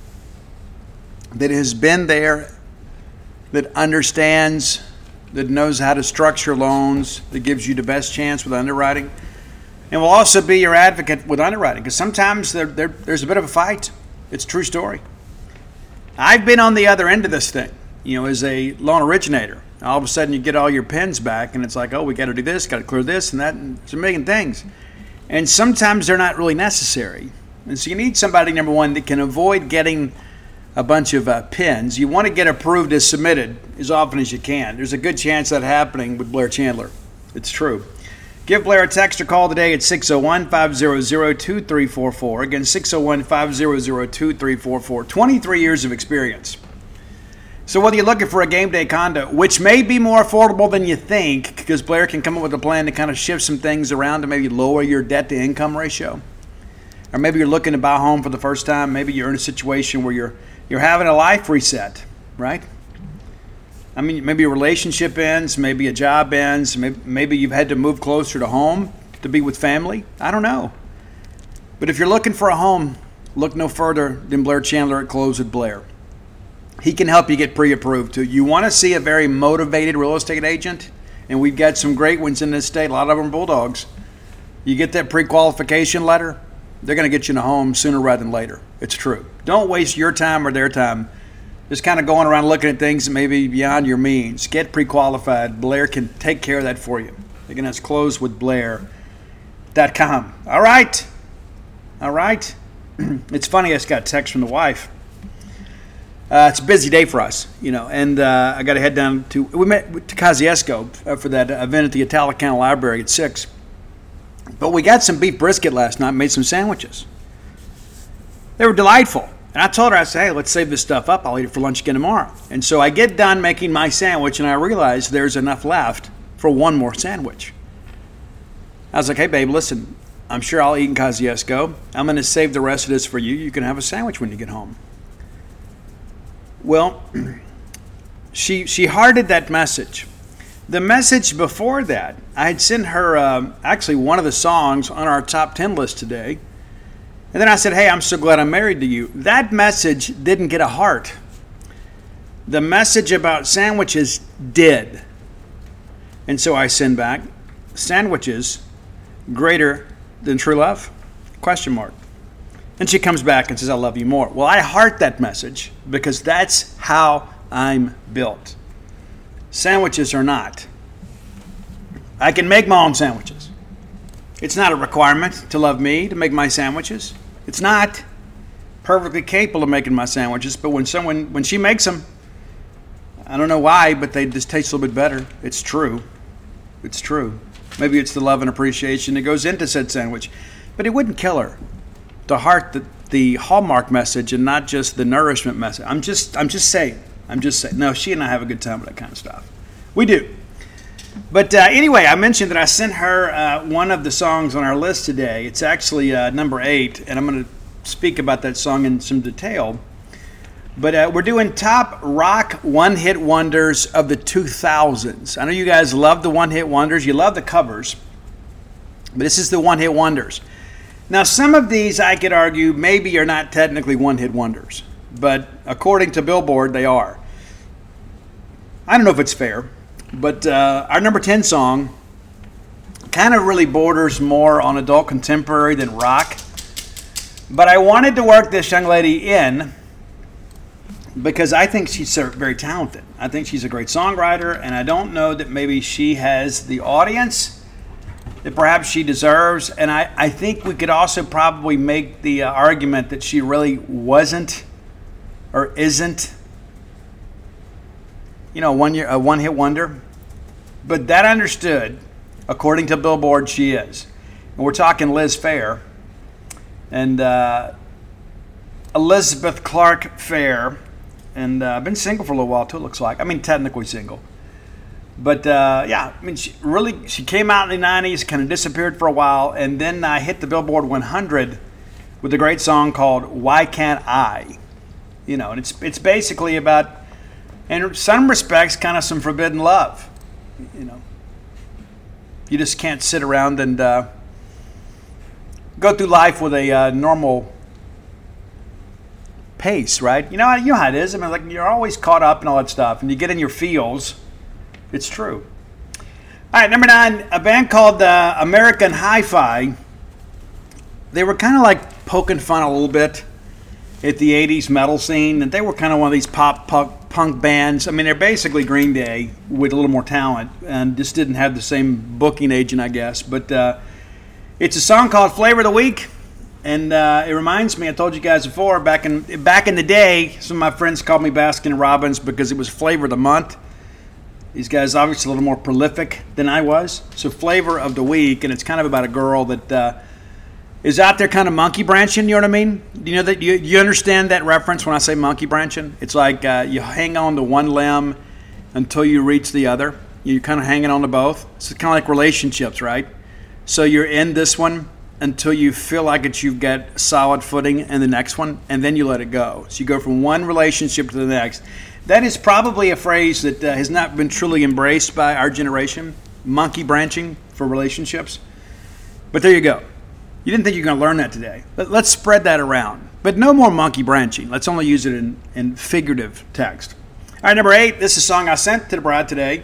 that has been there, that understands, that knows how to structure loans, that gives you the best chance with underwriting, and will also be your advocate with underwriting, because sometimes there, there, there's a bit of a fight. It's a true story. I've been on the other end of this thing, you know, as a loan originator. All of a sudden you get all your pins back, and it's like, oh, we got to do this, got to clear this and that, and there's a million things. And sometimes they're not really necessary. And so you need somebody, number one, that can avoid getting a bunch of uh, pins. You want to get approved as submitted as often as you can. There's a good chance of that happening with Blair Chandler. It's true. Give Blair a text or call today at six oh one, five hundred, two three four four. Again, six oh one, five hundred, two three four four. twenty-three years of experience. So whether you're looking for a game day condo, which may be more affordable than you think, because Blair can come up with a plan to kind of shift some things around to maybe lower your debt-to-income ratio. Or maybe you're looking to buy a home for the first time. Maybe you're in a situation where you're you're having a life reset, right? I mean, maybe a relationship ends, maybe a job ends, maybe, maybe you've had to move closer to home to be with family. I don't know. But if you're looking for a home, look no further than Blair Chandler at Close with Blair. He can help you get pre-approved too. You want to see a very motivated real estate agent, and we've got some great ones in this state, a lot of them bulldogs. You get that pre-qualification letter, they're going to get you in a home sooner rather than later. It's true. Don't waste your time or their time just kind of going around looking at things that may be beyond your means. Get pre-qualified. Blair can take care of that for you. Again, that's close with blair dot com. All right. All right. It's funny, I just got a text from the wife. Uh, it's a busy day for us, you know, and uh, I got to head down to, we met to Kosciuszko uh, for that event at the Italic County Library at six. But we got some beef brisket last night and made some sandwiches. They were delightful. And I told her, I said, hey, let's save this stuff up. I'll eat it for lunch again tomorrow. And so I get done making my sandwich, and I realize there's enough left for one more sandwich. I was like, hey, babe, listen, I'm sure I'll eat in Kosciuszko. I'm going to save the rest of this for you. You can have a sandwich when you get home. Well, she she hearted that message. The message before that, I had sent her um, actually one of the songs on our top ten list today. And then I said, hey, I'm so glad I'm married to you. That message didn't get a heart. The message about sandwiches did. And so I send back, sandwiches greater than true love? Question mark. And she comes back and says, I love you more. Well, I heart that message because that's how I'm built. Sandwiches are not. I can make my own sandwiches. It's not a requirement to love me to make my sandwiches. It's not. Perfectly capable of making my sandwiches, but when someone when she makes them, I don't know why, but they just taste a little bit better. It's true. It's true. Maybe it's the love and appreciation that goes into said sandwich, but it wouldn't kill her. The heart, the, the hallmark message, and not just the nourishment message. I'm just I'm just saying. I'm just saying. No, she and I have a good time with that kind of stuff. We do. But uh, anyway, I mentioned that I sent her uh, one of the songs on our list today. It's actually uh, number eight, and I'm going to speak about that song in some detail. But uh, we're doing top rock one-hit wonders of the two thousands. I know you guys love the one-hit wonders. You love the covers. But this is the one-hit wonders. Now, some of these, I could argue, maybe are not technically one-hit wonders. But according to Billboard, they are. I don't know if it's fair. But uh, our number ten song kind of really borders more on adult contemporary than rock. But I wanted to work this young lady in because I think she's very talented. I think she's a great songwriter, and I don't know that maybe she has the audience that perhaps she deserves. And I, I think we could also probably make the uh, argument that she really wasn't or isn't, you know, one year, a one-hit wonder. But that understood, according to Billboard, she is. And we're talking Liz Phair. And uh, Elizabeth Clark Phair, and I've uh, been single for a little while too. It looks like. I mean, technically single, but uh, yeah. I mean, she really she came out in the nineties, kind of disappeared for a while, and then I uh, hit the Billboard one hundred with a great song called "Why Can't I?" You know, and it's it's basically about, in some respects, kind of some forbidden love. You know, you just can't sit around and Uh, go through life with a uh, normal pace, right? You know, you know how it is. I mean, like you're always caught up in all that stuff, and you get in your feels. It's true. All right, number nine, a band called uh, American Hi-Fi. They were kind of like poking fun a little bit at the eighties metal scene, and they were kind of one of these pop punk, punk bands. I mean, they're basically Green Day with a little more talent, and just didn't have the same booking agent, I guess. But uh, it's a song called Flavor of the Week, and uh, it reminds me, I told you guys before, back in back in the day, some of my friends called me Baskin Robbins because it was Flavor of the Month. These guys obviously a little more prolific than I was. So Flavor of the Week, and it's kind of about a girl that uh, is out there kind of monkey branching, you know what I mean? Do you know that you, you understand that reference when I say monkey branching? It's like uh, you hang on to one limb until you reach the other. You're kind of hanging on to both. It's kind of like relationships, right? So you're in this one until you feel like it's you've got solid footing in the next one, and then you let it go. So you go from one relationship to the next. That is probably a phrase that uh, has not been truly embraced by our generation, monkey branching for relationships. But there you go. You didn't think you were going to learn that today. Let, let's spread that around. But no more monkey branching. Let's only use it in, in figurative text. All right, number eight, this is a song I sent to the bride today.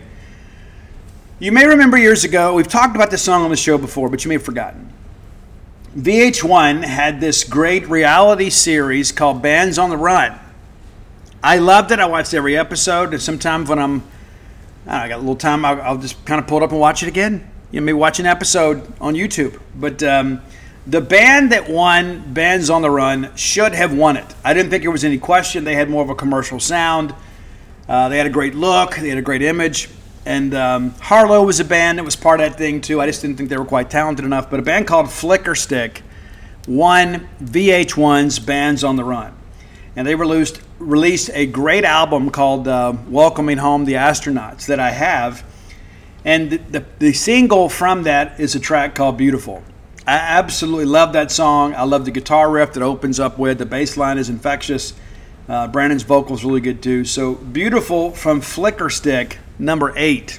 You may remember years ago, we've talked about this song on the show before, but you may have forgotten. V H one had this great reality series called Bands on the Run. I loved it. I watched every episode, and sometimes when I'm, I, don't know, I got a little time, I'll, I'll just kind of pull it up and watch it again. You know, maybe watch an episode on YouTube. But um, the band that won Bands on the Run should have won it. I didn't think there was any question. They had more of a commercial sound. Uh, they had a great look. They had a great image. And um, Harlow was a band that was part of that thing too. I just didn't think they were quite talented enough. But a band called Flicker Stick won V H one's Bands on the Run. And they released, released a great album called uh, Welcoming Home the Astronauts that I have. And the, the, the single from that is a track called Beautiful. I absolutely love that song. I love the guitar riff that opens up with. The bass line is infectious. Uh, Brandon's vocal is really good too. So Beautiful from Flicker Stick, number eight.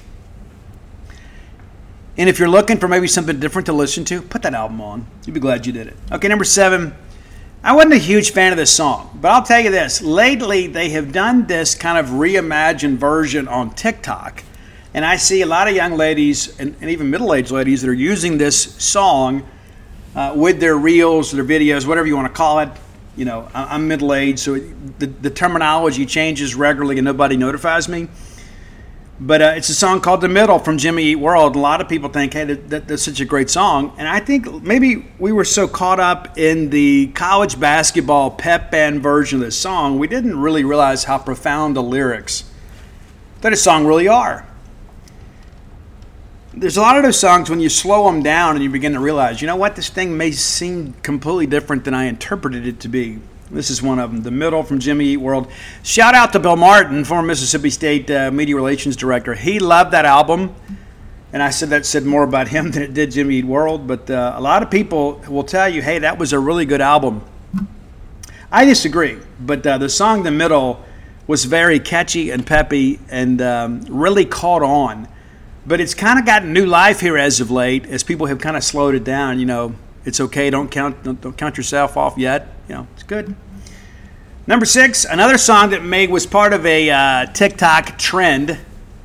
And if you're looking for maybe something different to listen to, put that album on. You'll be glad you did it. Okay, number seven. I wasn't a huge fan of this song, but I'll tell you this. Lately, they have done this kind of reimagined version on TikTok. And I see a lot of young ladies and, and even middle-aged ladies that are using this song uh, with their reels, their videos, whatever you want to call it. You know, I'm middle-aged, so the, the terminology changes regularly and nobody notifies me. But uh, it's a song called The Middle from Jimmy Eat World. A lot of people think, hey, that, that, that's such a great song. And I think maybe we were so caught up in the college basketball pep band version of this song, we didn't really realize how profound the lyrics that a song really are. There's a lot of those songs when you slow them down and you begin to realize, you know what, this thing may seem completely different than I interpreted it to be. This is one of them, The Middle from Jimmy Eat World. Shout out to Bill Martin, former Mississippi State uh, Media Relations Director. He loved that album, and I said that said more about him than it did Jimmy Eat World, but uh, a lot of people will tell you, hey, that was a really good album. I disagree, but uh, the song The Middle was very catchy and peppy and um, really caught on. But it's kind of gotten new life here as of late, as people have kind of slowed it down. You know, it's okay, don't count, don't, don't count yourself off yet. You know, it's good. Number six, another song that made was part of a uh, TikTok trend.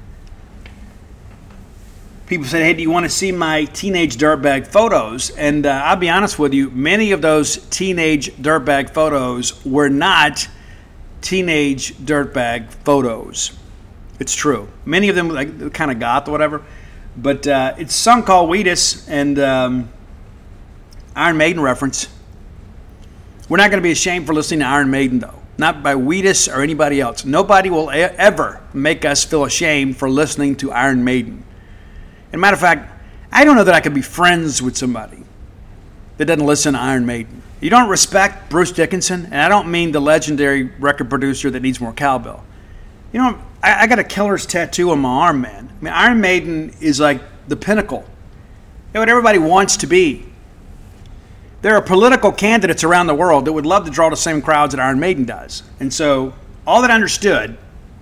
People said, hey, do you want to see my teenage dirtbag photos? And uh, I'll be honest with you, many of those teenage dirtbag photos were not teenage dirtbag photos. It's true. Many of them like kind of goth or whatever. But uh, it's a song called Wheatus and um, Iron Maiden reference. We're not going to be ashamed for listening to Iron Maiden, though. Not by Wheatus or anybody else. Nobody will e- ever make us feel ashamed for listening to Iron Maiden. As a matter of fact, I don't know that I could be friends with somebody that doesn't listen to Iron Maiden. You don't respect Bruce Dickinson, and I don't mean the legendary record producer that needs more cowbell. You know, I, I got a killer's tattoo on my arm, man. I mean, Iron Maiden is like the pinnacle. They're what everybody wants to be. There are political candidates around the world that would love to draw the same crowds that Iron Maiden does. And so, all that I understood,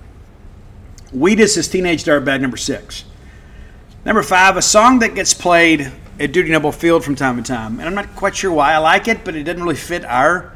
Wheatus is Teenage Dirtbag number six. Number five, a song that gets played at Dudy Noble Field from time to time. And I'm not quite sure why I like it, but it doesn't really fit our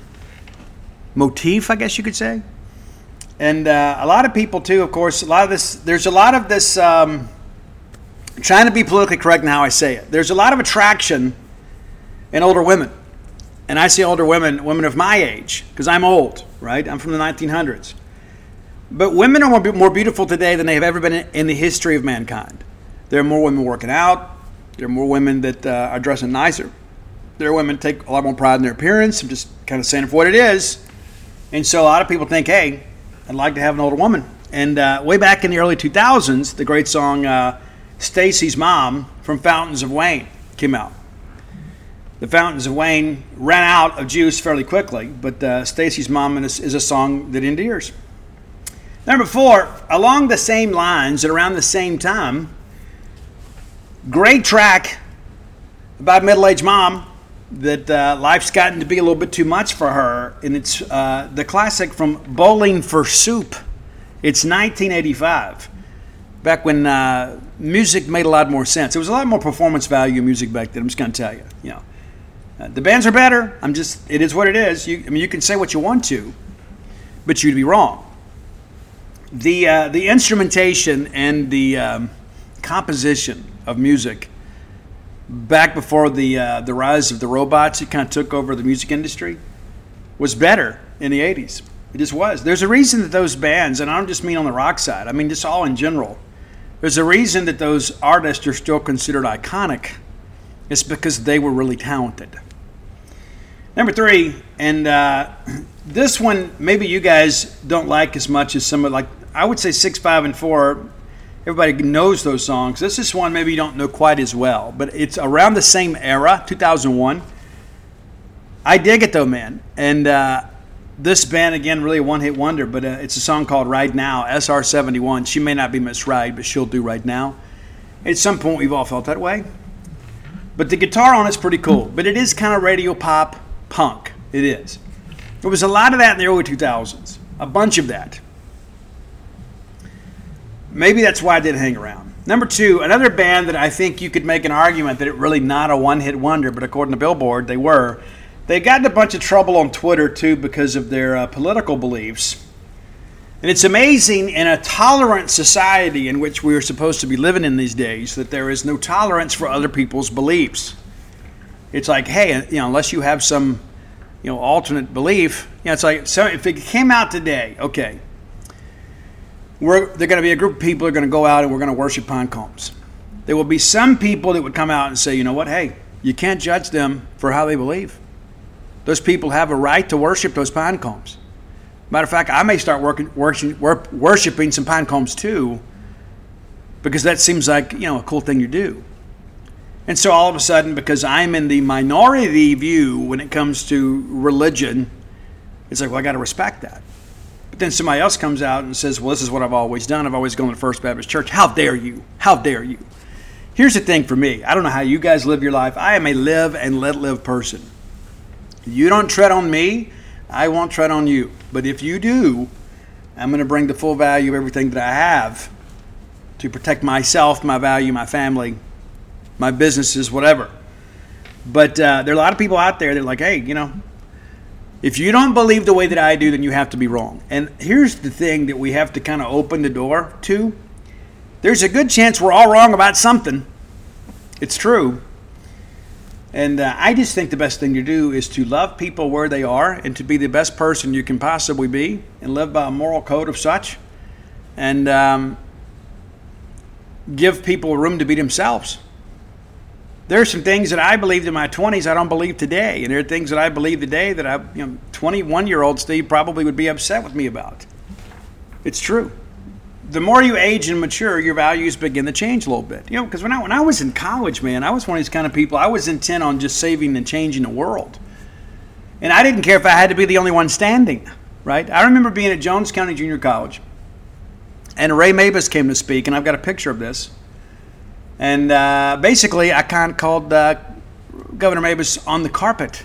motif, I guess you could say. And uh, a lot of people, too, of course, a lot of this, there's a lot of this, um, trying to be politically correct in how I say it. There's a lot of attraction in older women. And I say older women, women of my age, because I'm old, right? I'm from the nineteen hundreds. But women are more, more beautiful today than they have ever been in the history of mankind. There are more women working out. There are more women that uh, are dressing nicer. There are women that take a lot more pride in their appearance. I'm just kind of saying it for what it is. And so a lot of people think, hey, I'd like to have an older woman. And uh, way back in the early two thousands, the great song uh, Stacy's Mom from Fountains of Wayne came out. The Fountains of Wayne ran out of juice fairly quickly, but uh, Stacy's Mom is, is a song that endears. Number four, along the same lines and around the same time, great track about a middle-aged mom that uh, life's gotten to be a little bit too much for her, and it's uh, the classic from Bowling for Soup. It's nineteen eighty-five, back when uh, music made a lot more sense. There was a lot more performance value in music back then. I'm just going to tell you, you know, uh, the bands are better. I'm just, it is what it is. You, I mean, you can say what you want to, but you'd be wrong. The uh, the instrumentation and the um, composition of music back before the uh, the rise of the robots that kind of took over the music industry was better in the eighties. It just was. There's a reason that those bands, and I don't just mean on the rock side, I mean just all in general, there's a reason that those artists are still considered iconic. It's because they were really talented. Number three, and uh, this one maybe you guys don't like as much as some of, like, I would say six, five, and four. Everybody knows those songs. This is one maybe you don't know quite as well, but it's around the same era, two thousand one. I dig it though, man. And uh, this band, again, really a one-hit wonder, but uh, it's a song called Right Now, S R seventy-one. She may not be Miss Right, but she'll do right now. At some point, we've all felt that way. But the guitar on it's pretty cool. But it is kind of radio pop punk. It is. There was a lot of that in the early two thousands. A bunch of that. Maybe that's why I didn't hang around. Number two, another band that I think you could make an argument that it really not a one-hit wonder, but according to Billboard, they were. They got in a bunch of trouble on Twitter, too, because of their uh, political beliefs. And it's amazing in a tolerant society in which we are supposed to be living in these days that there is no tolerance for other people's beliefs. It's like, hey, you know, unless you have some, you know, alternate belief, you know, it's like, so if it came out today, okay, we're, they're going to be a group of people who are going to go out and we're going to worship pine cones. There will be some people that would come out and say, you know what, hey, you can't judge them for how they believe. Those people have a right to worship those pine cones. Matter of fact, I may start working, worship, worshiping some pine cones too, because that seems like, you know, a cool thing to do. And so all of a sudden, because I'm in the minority view when it comes to religion, it's like, well, I got to respect that. But then somebody else comes out and says, well, this is what I've always done. I've always gone to First Baptist Church. How dare you? How dare you? Here's the thing for me. I don't know how you guys live your life. I am a live and let live person. You don't tread on me, I won't tread on you. But if you do, I'm going to bring the full value of everything that I have to protect myself, my value, my family, my businesses, whatever. But uh, there are a lot of people out there that are like, hey, you know, if you don't believe the way that I do, then you have to be wrong. And here's the thing that we have to kind of open the door to. There's a good chance we're all wrong about something. It's true. And uh, I just think the best thing to do is to love people where they are and to be the best person you can possibly be and live by a moral code of such. And um, give people room to be themselves. There are some things that I believed in my twenties I don't believe today. And there are things that I believe today that I, you know, twenty-one-year-old Steve probably would be upset with me about. It's true. The more you age and mature, your values begin to change a little bit. You know, because when I, when I was in college, man, I was one of these kind of people, I was intent on just saving and changing the world. And I didn't care if I had to be the only one standing, right? I remember being at Jones County Junior College, and Ray Mabus came to speak, and I've got a picture of this. And uh, basically, I kind of called uh, Governor Mabus on the carpet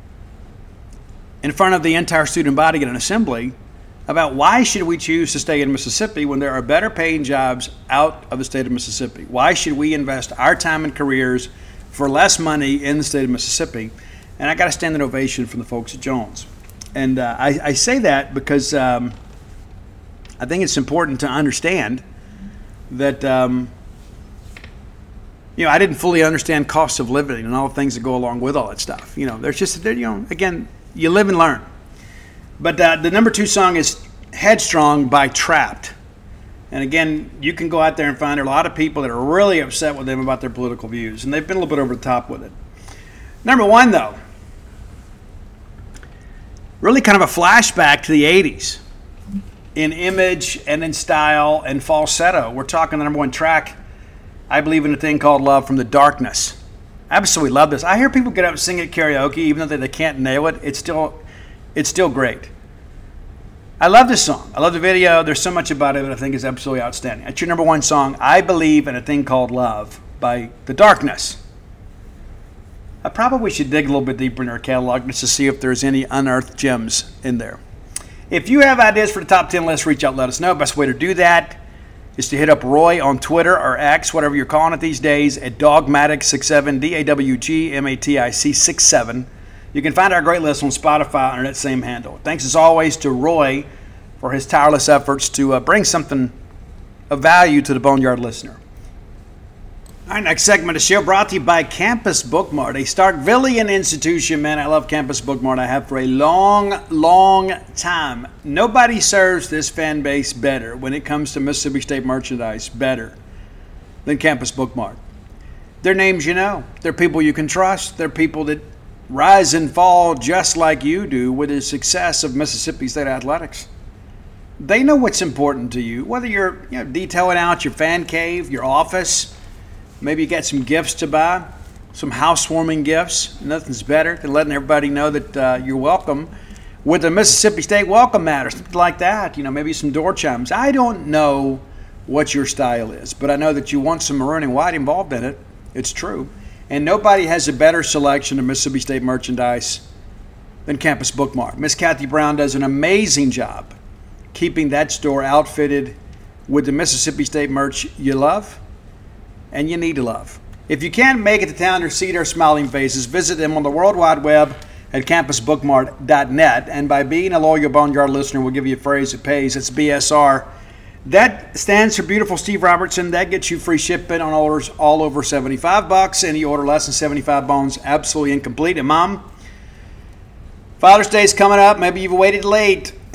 in front of the entire student body at an assembly about why should we choose to stay in Mississippi when there are better paying jobs out of the state of Mississippi? Why should we invest our time and careers for less money in the state of Mississippi? And I got a standing ovation from the folks at Jones. And uh, I, I say that because um, I think it's important to understand that, um, you know, I didn't fully understand costs of living and all the things that go along with all that stuff. You know, there's just, you know, again, you live and learn. But uh, the number two song is Headstrong by Trapt. And again, you can go out there and find a lot of people that are really upset with them about their political views. And they've been a little bit over the top with it. Number one, though, really kind of a flashback to the eighties in image and in style and falsetto. We're talking the number one track, I Believe in a Thing Called Love, from The Darkness. I absolutely love this. I hear people get up and sing at karaoke, even though they, they can't nail it. It's still... It's still great. I love this song. I love the video. There's so much about it that I think is absolutely outstanding. It's your number one song, I Believe in a Thing Called Love by The Darkness. I probably should dig a little bit deeper in their catalog just to see if there's any unearthed gems in there. If you have ideas for the top ten list, reach out, let us know. Best way to do that is to hit up Roy on Twitter or X, whatever you're calling it these days, at Dawgmatic sixty-seven, D A W G M A T I C sixty-seven. You can find our great list on Spotify under that same handle. Thanks as always to Roy for his tireless efforts to uh, bring something of value to the Boneyard listener. Our next segment of the show brought to you by Campus Bookmart, a Starkvillian institution. Man, I love Campus Bookmart. I have for a long, long time. Nobody serves this fan base better when it comes to Mississippi State merchandise better than Campus Bookmart. They're names you know. They're people you can trust. They're people that rise and fall just like you do with the success of Mississippi State athletics. They know what's important to you, whether you're you know, detailing out your fan cave, your office, maybe you got some gifts to buy, some housewarming gifts. Nothing's better than letting everybody know that uh, you're welcome with a Mississippi State welcome mat or something like that. You know, maybe some door chimes. I don't know what your style is, but I know that you want some maroon and white involved in it. It's true. And nobody has a better selection of Mississippi State merchandise than Campus Bookmart. Miss Kathy Brown does an amazing job keeping that store outfitted with the Mississippi State merch you love and you need to love. If you can't make it to town or see their smiling faces, visit them on the World Wide Web at campus bookmart dot net. And by being a loyal Boneyard listener, we'll give you a phrase that pays. It's B S R. That stands for Beautiful Steve Robertson. That gets you free shipping on orders all over seventy-five bucks. Any order less than seventy-five bones, absolutely incomplete. And Mom, Father's Day is coming up. Maybe you've waited late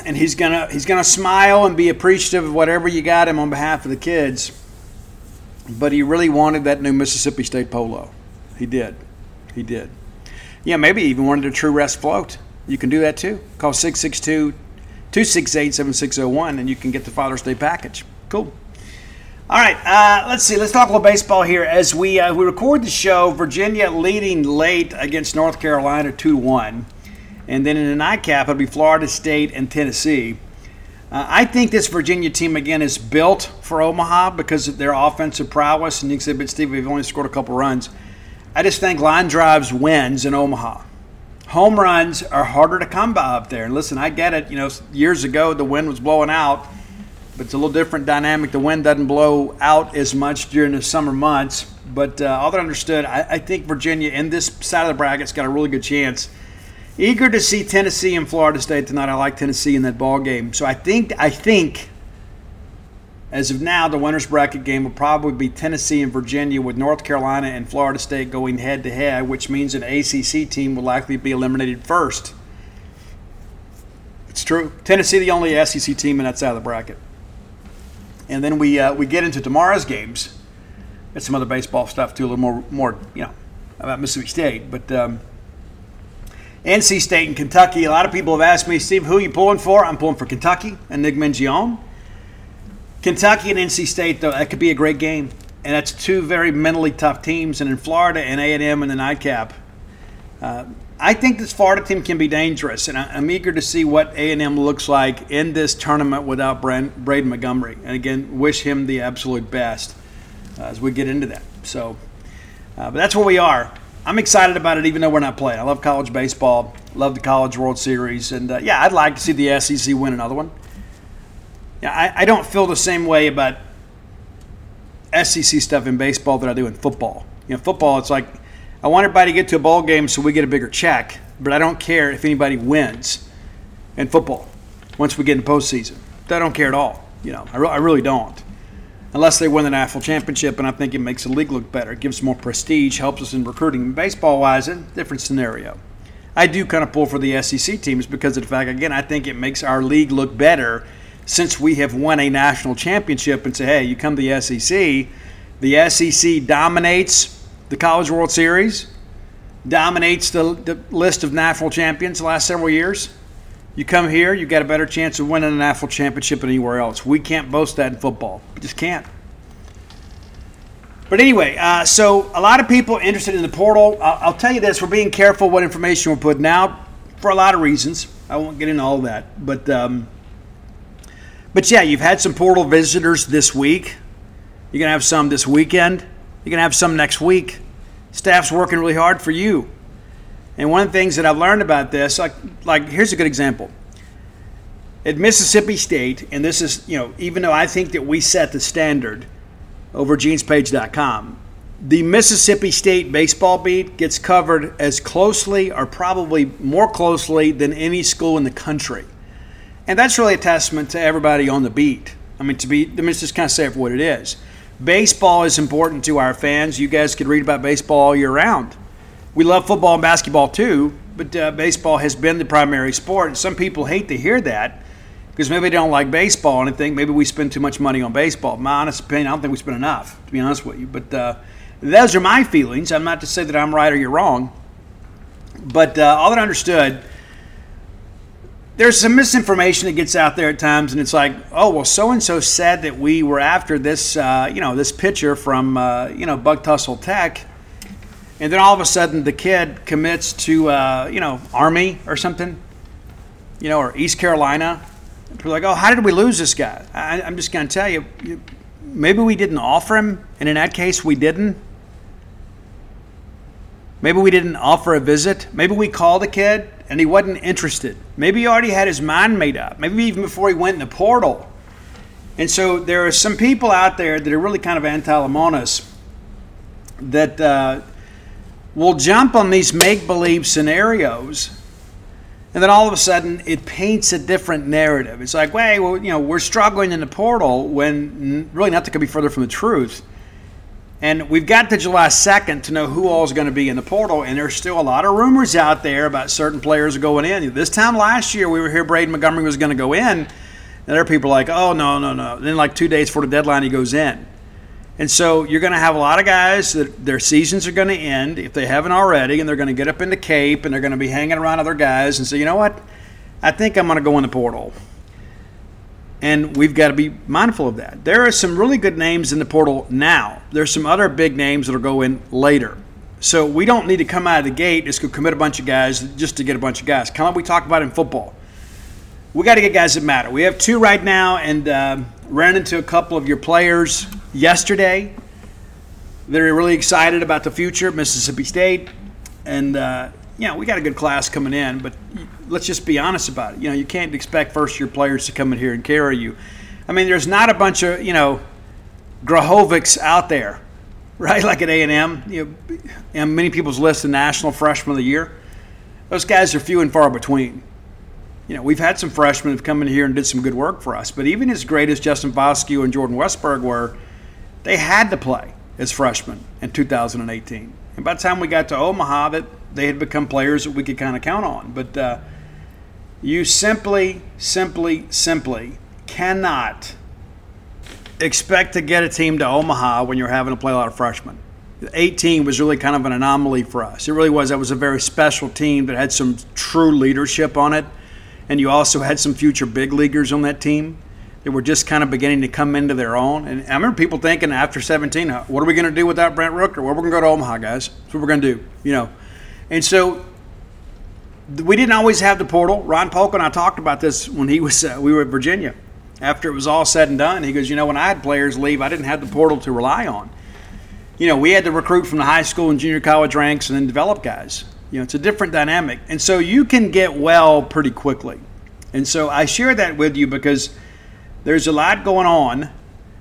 and he's gonna he's gonna smile and be appreciative of whatever you got him on behalf of the kids. But he really wanted that new Mississippi State polo. He did. He did. Yeah, maybe he even wanted a True Rest float. You can do that too. Call six six two, two six eight, seven six zero one and you can get the Father's Day package. Cool. All right, uh, let's see. Let's talk a little baseball here. As we uh, we record the show, Virginia leading late against North Carolina two to one. And then in the nightcap, it'll be Florida State and Tennessee. Uh, I think this Virginia team, again, is built for Omaha because of their offensive prowess. And Exhibit Steve, we've only scored a couple runs. I just think line drives wins in Omaha. Home runs are harder to come by up there. And listen, I get it. You know, years ago, the wind was blowing out. But it's a little different dynamic. The wind doesn't blow out as much during the summer months. But uh, all that understood, I, I think Virginia in this side of the bracket's got a really good chance. Eager to see Tennessee and Florida State tonight. I like Tennessee in that ball game. So I think, I think, as of now, the winner's bracket game will probably be Tennessee and Virginia with North Carolina and Florida State going head-to-head, which means an A C C team will likely be eliminated first. It's true. Tennessee, the only S E C team in that side of the bracket. And then we uh, we get into tomorrow's games. Got some other baseball stuff too, a little more, more you know, about Mississippi State. But um, N C State and Kentucky. A lot of people have asked me, Steve, who are you pulling for? I'm pulling for Kentucky and Nick Mingione. Kentucky and N C State, though, that could be a great game. And that's two very mentally tough teams. And in Florida and A and M in the nightcap, uh, I think this Florida team can be dangerous. And I'm eager to see what A and M looks like in this tournament without Braden Montgomery. And again, wish him the absolute best uh, as we get into that. So, uh, but that's where we are. I'm excited about it even though we're not playing. I love college baseball. Love the College World Series. And, uh, yeah, I'd like to see the S E C win another one. Yeah, I, I don't feel the same way about S E C stuff in baseball that I do in football. You know, football, it's like I want everybody to get to a ball game so we get a bigger check, but I don't care if anybody wins in football once we get in postseason. I don't care at all. You know, I, re- I really don't. Unless they win the national championship, and I think it makes the league look better. It gives more prestige, helps us in recruiting. Baseball-wise, a different scenario. I do kind of pull for the S E C teams because of the fact, again, I think it makes our league look better since we have won a national championship and say, hey, you come to the S E C, the S E C dominates the College World Series, dominates the, the list of national champions the last several years. You come here, you've got a better chance of winning a national championship than anywhere else. We can't boast that in football. We just can't. But anyway, uh, so a lot of people interested in the portal. I'll, I'll tell you this, we're being careful what information we're putting out for a lot of reasons. I won't get into all that. But, um, but yeah, you've had some portal visitors this week. You're going to have some this weekend. You're going to have some next week. Staff's working really hard for you. And one of the things that I've learned about this, like, like here's a good example. At Mississippi State, and this is, you know, even though I think that we set the standard over jeans page dot com, the Mississippi State baseball beat gets covered as closely or probably more closely than any school in the country. And that's really a testament to everybody on the beat. I mean, to be, let me just kind of say it for what it is. Baseball is important to our fans. You guys could read about baseball all year round. We love football and basketball too, but uh, baseball has been the primary sport. Some people hate to hear that because maybe they don't like baseball and they think maybe we spend too much money on baseball. My honest opinion, I don't think we spend enough, to be honest with you. But uh, those are my feelings. I'm not to say that I'm right or you're wrong. But uh, all that I understood, there's some misinformation that gets out there at times, and it's like, oh, well, so-and-so said that we were after this, uh, you know, this pitcher from, uh, you know, Bug Tussle Tech. And then all of a sudden the kid commits to, uh, you know, Army or something, you know, or East Carolina. People are like, oh, how did we lose this guy? I, I'm just going to tell you, you, maybe we didn't offer him, and in that case we didn't. Maybe we didn't offer a visit. Maybe we called the kid and he wasn't interested. Maybe he already had his mind made up. Maybe even before he went in the portal. And so there are some people out there that are really kind of anti-Lamonas that uh, will jump on these make-believe scenarios, and then all of a sudden it paints a different narrative. It's like, wait, well, you know, we're struggling in the portal when really nothing could be further from the truth. And we've got to July second to know who all is going to be in the portal, and there's still a lot of rumors out there about certain players going in. This time last year, we were here, Braden Montgomery was going to go in, and there are people like, oh, no, no, no. Then like two days before the deadline, he goes in. And so you're going to have a lot of guys that their seasons are going to end, if they haven't already, and they're going to get up into Cape, and they're going to be hanging around other guys and say, you know what, I think I'm going to go in the portal. And we've got to be mindful of that. There are some really good names in the portal now. There's some other big names that will go in later. So we don't need to come out of the gate just go commit a bunch of guys just to get a bunch of guys. Kind of like we talk about in football. We got to get guys that matter. We have two right now, and uh, ran into a couple of your players yesterday. They're really excited about the future at Mississippi State. And, uh, you know, we got a good class coming in, but let's just be honest about it. You know, you can't expect first-year players to come in here and carry you. I mean, there's not a bunch of, you know, Grahovics out there, right, like at A and M. You know, and many people's list of National Freshman of the Year. Those guys are few and far between. You know, we've had some freshmen who've come in here and did some good work for us, but even as great as Justin Voskew and Jordan Westberg were, they had to play as freshmen in two thousand eighteen. And by the time we got to Omaha, that they had become players that we could kind of count on. But uh, you simply, simply, simply cannot expect to get a team to Omaha when you're having to play a lot of freshmen. eighteen was really kind of an anomaly for us. It really was. That was a very special team that had some true leadership on it. And you also had some future big leaguers on that team that were just kind of beginning to come into their own. And I remember people thinking after seventeen, what are we going to do without Brent Rooker? Well, we're going to go to Omaha, guys. That's what we're going to do, you know. And so we didn't always have the portal. Ron Polk and I talked about this when he was uh, we were at Virginia. After it was all said and done, he goes, you know, when I had players leave, I didn't have the portal to rely on. You know, we had to recruit from the high school and junior college ranks and then develop guys. You know, it's a different dynamic. And so you can get well pretty quickly. And so I share that with you because there's a lot going on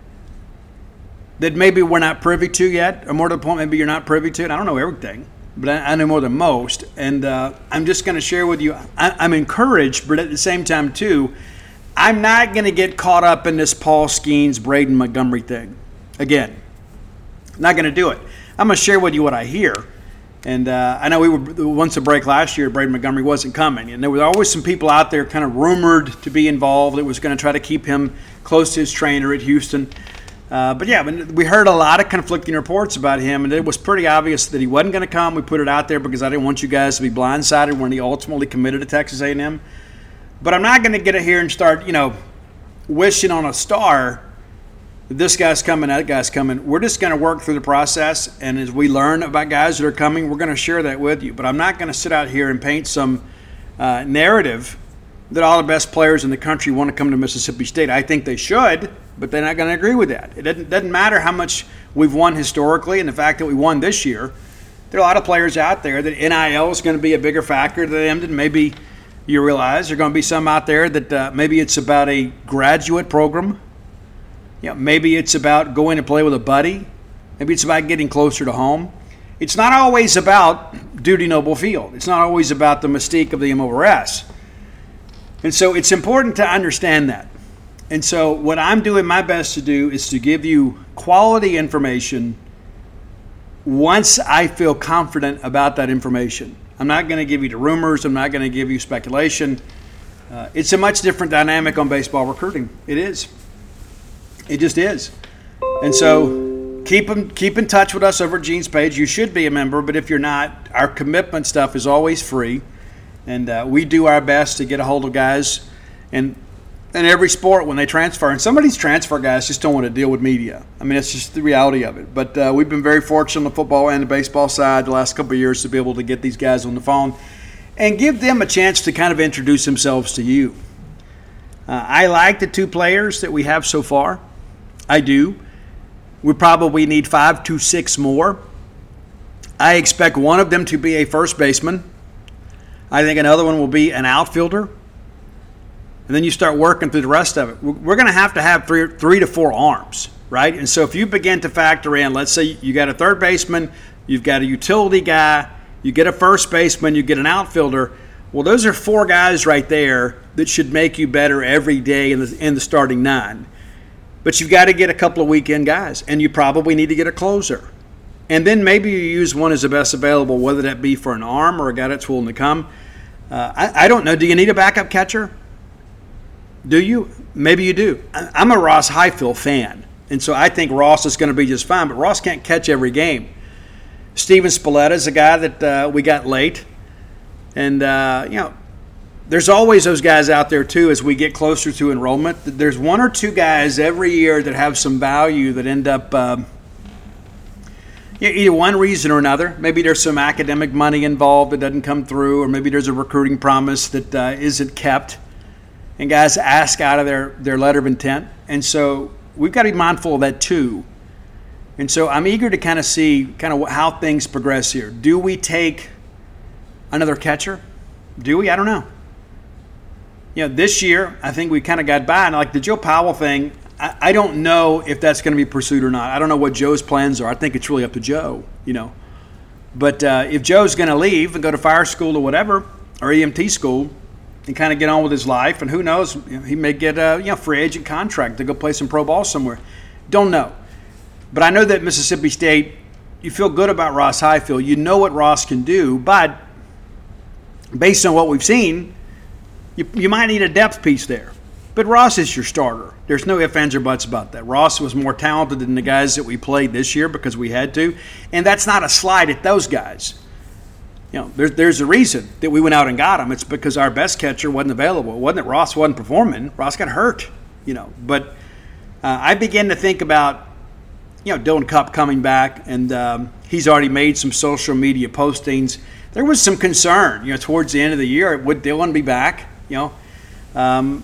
that maybe we're not privy to yet, or more to the point, maybe you're not privy to it. I don't know everything, but I, I know more than most. And uh, I'm just going to share with you, I, I'm encouraged, but at the same time, too, I'm not going to get caught up in this Paul Skeens, Braden Montgomery thing. Again, I'm not going to do it. I'm going to share with you what I hear. And uh, I know we were once a break last year, Braden Montgomery wasn't coming. And there were always some people out there kind of rumored to be involved that was going to try to keep him close to his trainer at Houston. Uh, but, yeah, we heard a lot of conflicting reports about him, and it was pretty obvious that he wasn't going to come. We put it out there because I didn't want you guys to be blindsided when he ultimately committed to Texas A and M. But I'm not going to get it here and start, you know, wishing on a star this guy's coming, that guy's coming. We're just going to work through the process, and as we learn about guys that are coming, we're going to share that with you. But I'm not going to sit out here and paint some uh, narrative that all the best players in the country want to come to Mississippi State. I think they should, but they're not going to agree with that. It doesn't, doesn't matter how much we've won historically and the fact that we won this year. There are a lot of players out there that N I L is going to be a bigger factor to them than maybe you realize. There are going to be some out there that uh, maybe it's about a graduate program. You know, maybe it's about going to play with a buddy. Maybe it's about getting closer to home. It's not always about Dudy Noble Field. It's not always about the mystique of the M over S. And so it's important to understand that. And so what I'm doing my best to do is to give you quality information once I feel confident about that information. I'm not going to give you the rumors. I'm not going to give you speculation. Uh, it's a much different dynamic on baseball recruiting. It is. It just is. And so keep them, keep in touch with us over at Gene's page. You should be a member, but if you're not, our commitment stuff is always free. And uh, we do our best to get a hold of guys in, in every sport when they transfer. And some of these transfer guys just don't want to deal with media. I mean, it's just the reality of it. But uh, we've been very fortunate on the football and the baseball side the last couple of years to be able to get these guys on the phone and give them a chance to kind of introduce themselves to you. Uh, I like the two players that we have so far. I do. We probably need five to six more. I expect one of them to be a first baseman. I think another one will be an outfielder. And then you start working through the rest of it. We're going to have to have three, three to four arms, right? And so if you begin to factor in, let's say you got a third baseman, you've got a utility guy, you get a first baseman, you get an outfielder. Well, those are four guys right there that should make you better every day in the, in the starting nine. But you've got to get a couple of weekend guys, and you probably need to get a closer. And then maybe you use one as the best available, whether that be for an arm or a guy that's willing to come. Uh, I, I don't know. Do you need a backup catcher? Do you? Maybe you do. I, I'm a Ross Highfield fan, and so I think Ross is going to be just fine, but Ross can't catch every game. Steven Spalletta is a guy that uh, we got late. And, uh, you know, there's always those guys out there, too, as we get closer to enrollment. There's one or two guys every year that have some value that end up um, – Yeah, either one reason or another. Maybe there's some academic money involved that doesn't come through, or maybe there's a recruiting promise that uh, isn't kept, and guys ask out of their, their letter of intent. And so we've got to be mindful of that too. And so I'm eager to kind of see kind of how things progress here. Do we take another catcher? Do we? I don't know. You know, this year I think we kind of got by, and like the Joe Powell thing, I don't know if that's going to be pursued or not. I don't know what Joe's plans are. I think it's really up to Joe, you know. But uh, if Joe's going to leave and go to fire school or whatever, or E M T school, and kind of get on with his life, and who knows, you know, he may get a you know free agent contract to go play some pro ball somewhere. Don't know. But I know that Mississippi State, you feel good about Ross Highfield. You know what Ross can do, but based on what we've seen, you, you might need a depth piece there. But Ross is your starter. There's no ifs, ands, or buts about that. Ross was more talented than the guys that we played this year because we had to. And that's not a slight at those guys. You know, there's, there's a reason that we went out and got him. It's because our best catcher wasn't available. It wasn't that Ross wasn't performing. Ross got hurt, you know. But uh, I began to think about, you know, Dylan Cupp coming back, and um, he's already made some social media postings. There was some concern, you know, towards the end of the year. Would Dylan be back, you know? Um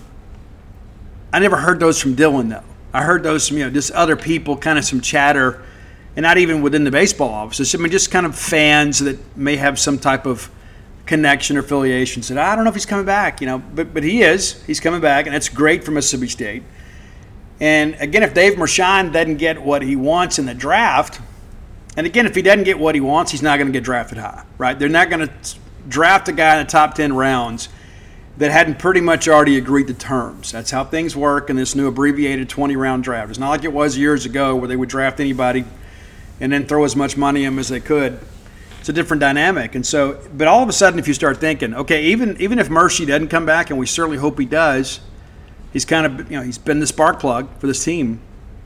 I never heard those from Dylan, though. I heard those from, you know, just other people, kind of some chatter, and not even within the baseball offices. I mean, just kind of fans that may have some type of connection or affiliation said, I don't know if he's coming back, you know, but but he is. He's coming back, and that's great for Mississippi State. And, again, if Dave Mershon doesn't get what he wants in the draft, and, again, if he doesn't get what he wants, he's not going to get drafted high, right? They're not going to draft a guy in the top ten rounds that hadn't pretty much already agreed to terms. That's how things work in this new abbreviated twenty-round draft. It's not like it was years ago where they would draft anybody and then throw as much money at them as they could. It's a different dynamic. And so, but all of a sudden, if you start thinking, okay, even even if Murphy doesn't come back, and we certainly hope he does, he's kind of, you know, he's been the spark plug for this team.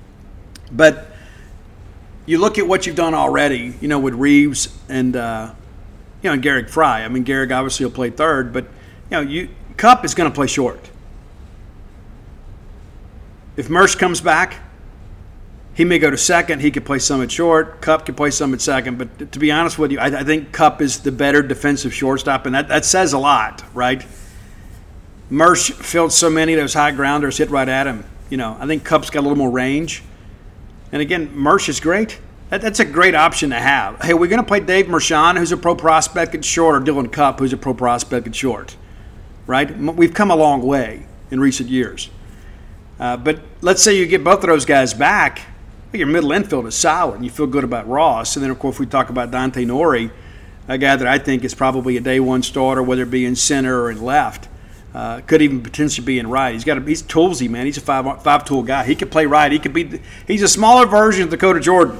But you look at what you've done already, you know, with Reeves and, uh, you know, and Garrick Fry. I mean, Garrick obviously will play third, but, you know, you Cupp is going to play short. If Mersch comes back, he may go to second. He could play some at short. Cupp could play some at second. But to be honest with you, I, I think Cupp is the better defensive shortstop, and that, that says a lot, right? Mersch filled so many of those high grounders hit right at him. You know, I think Cupp's got a little more range. And again, Mersch is great. That, that's a great option to have. Hey, we're going to play Dave Mershon, who's a pro prospect at short, or Dylan Cupp, who's a pro prospect at short. Right? We've come a long way in recent years. Uh, but let's say you get both of those guys back, your middle infield is solid, and you feel good about Ross. And then, of course, we talk about Dante Nori, a guy that I think is probably a day one starter, whether it be in center or in left. Uh, could even potentially be in right. He's got a, he's toolsy, man. He's a five five tool guy. He could play right. He could be. He's a smaller version of Dakota Jordan.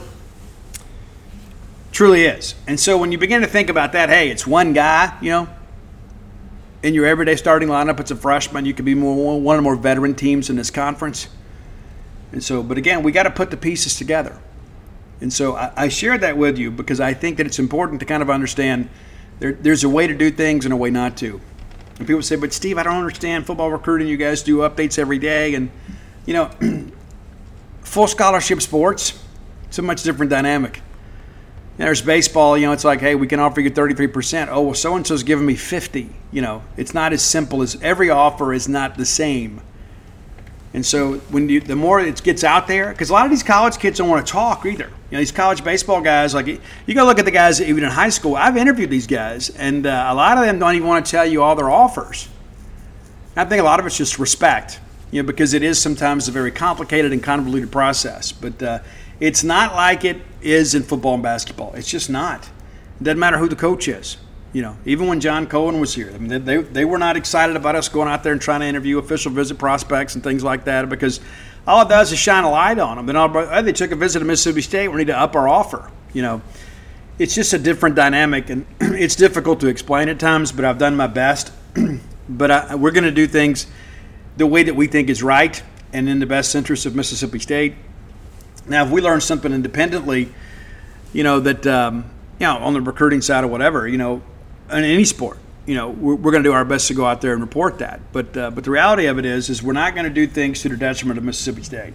Truly is. And so when you begin to think about that, hey, it's one guy, you know. In your everyday starting lineup, it's a freshman. You could be more, one of the more veteran teams in this conference. And so, but again, we got to put the pieces together. And so I, I shared that with you because I think that it's important to kind of understand there, there's a way to do things and a way not to. And people say, but Steve, I don't understand football recruiting. You guys do updates every day. And, you know, full scholarship sports, it's a much different dynamic. There's baseball, you know, it's like, hey, we can offer you thirty-three percent. Oh, well, so-and-so's giving me fifty. You know, it's not as simple as every offer is not the same. And so when you, the more it gets out there, because a lot of these college kids don't want to talk either. You know, these college baseball guys, like you go look at the guys even in high school. I've interviewed these guys, and uh, a lot of them don't even want to tell you all their offers. I think a lot of it's just respect, you know, because it is sometimes a very complicated and convoluted process. But uh, it's not like it is in football and basketball. It's just not. It doesn't matter who the coach is. You know, even when John Cohen was here, I mean, they they were not excited about us going out there and trying to interview official visit prospects and things like that because all it does is shine a light on them. Then all, oh, they took a visit to Mississippi State. We need to up our offer. You know, it's just a different dynamic, and it's difficult to explain at times, but I've done my best. But I, we're going to do things the way that we think is right and in the best interest of Mississippi State. Now, if we learn something independently, you know, that, um, you know, on the recruiting side or whatever, you know, in any sport, you know, we're, we're going to do our best to go out there and report that. But uh, but the reality of it is, is we're not going to do things to the detriment of Mississippi State.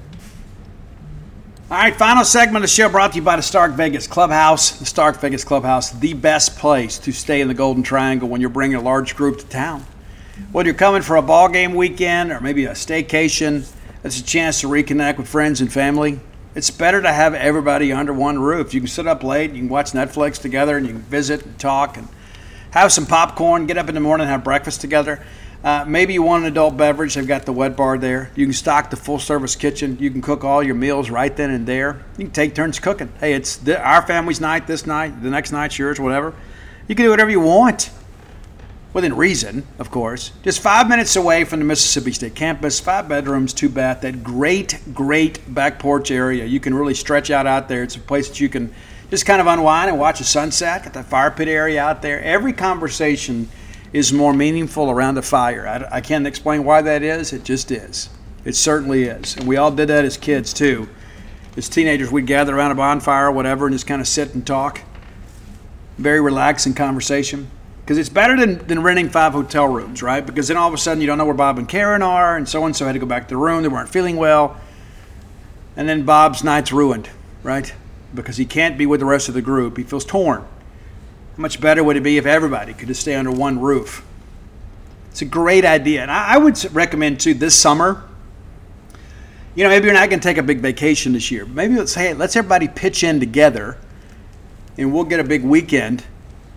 All right, final segment of the show brought to you by the Stark Vegas Clubhouse. The Stark Vegas Clubhouse, the best place to stay in the Golden Triangle when you're bringing a large group to town. Whether you're coming for a ball game weekend or maybe a staycation, it's a chance to reconnect with friends and family. It's better to have everybody under one roof. You can sit up late, you can watch Netflix together, and you can visit and talk and have some popcorn, get up in the morning and have breakfast together. Uh, maybe you want an adult beverage. They've got the wet bar there. You can stock the full-service kitchen. You can cook all your meals right then and there. You can take turns cooking. Hey, it's the, our family's night this night. The next night's yours, whatever. You can do whatever you want. Within reason, of course. Just five minutes away from the Mississippi State campus, five bedrooms, two bath, that great, great back porch area. You can really stretch out out there. It's a place that you can just kind of unwind and watch a sunset. Got that fire pit area out there. Every conversation is more meaningful around the fire. I, I can't explain why that is. It just is. It certainly is. And we all did that as kids, too. As teenagers, we'd gather around a bonfire or whatever and just kind of sit and talk. Very relaxing conversation. Because it's better than, than renting five hotel rooms, right? Because then all of a sudden you don't know where Bob and Karen are, and so-and-so had to go back to the room. They weren't feeling well. And then Bob's night's ruined, right? Because he can't be with the rest of the group. He feels torn. How much better would it be if everybody could just stay under one roof? It's a great idea. And I, I would recommend, too, this summer, you know, maybe you're not going to take a big vacation this year. But maybe let's say, hey, let's everybody pitch in together, and we'll get a big weekend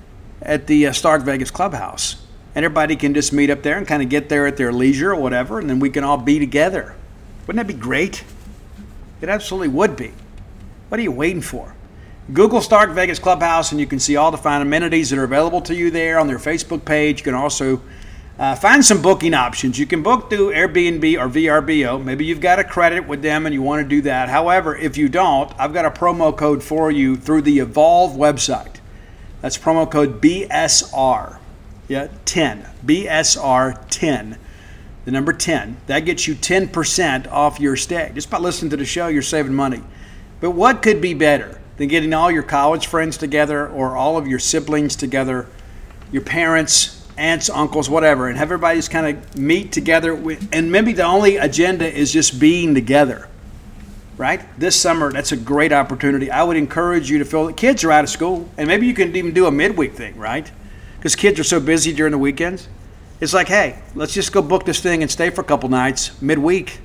at the uh, Stark Vegas Clubhouse. And everybody can just meet up there and kind of get there at their leisure or whatever, and then we can all be together. Wouldn't that be great? It absolutely would be. What are you waiting for? Google Stark Vegas Clubhouse, and you can see all the fine amenities that are available to you there on their Facebook page. You can also uh, find some booking options. You can book through Airbnb or V R B O. Maybe you've got a credit with them and you want to do that. However, if you don't, I've got a promo code for you through the Evolve website. That's promo code B S R. Yeah, ten. B S R ten. The number ten. That gets you ten percent off your stay. Just by listening to the show, you're saving money. But what could be better than getting all your college friends together or all of your siblings together, your parents, aunts, uncles, whatever, and have everybody just kind of meet together. With, and maybe the only agenda is just being together, right? This summer, that's a great opportunity. I would encourage you to feel that kids are out of school, and maybe you can even do a midweek thing, right? Because kids are so busy during the weekends. It's like, hey, let's just go book this thing and stay for a couple nights midweek.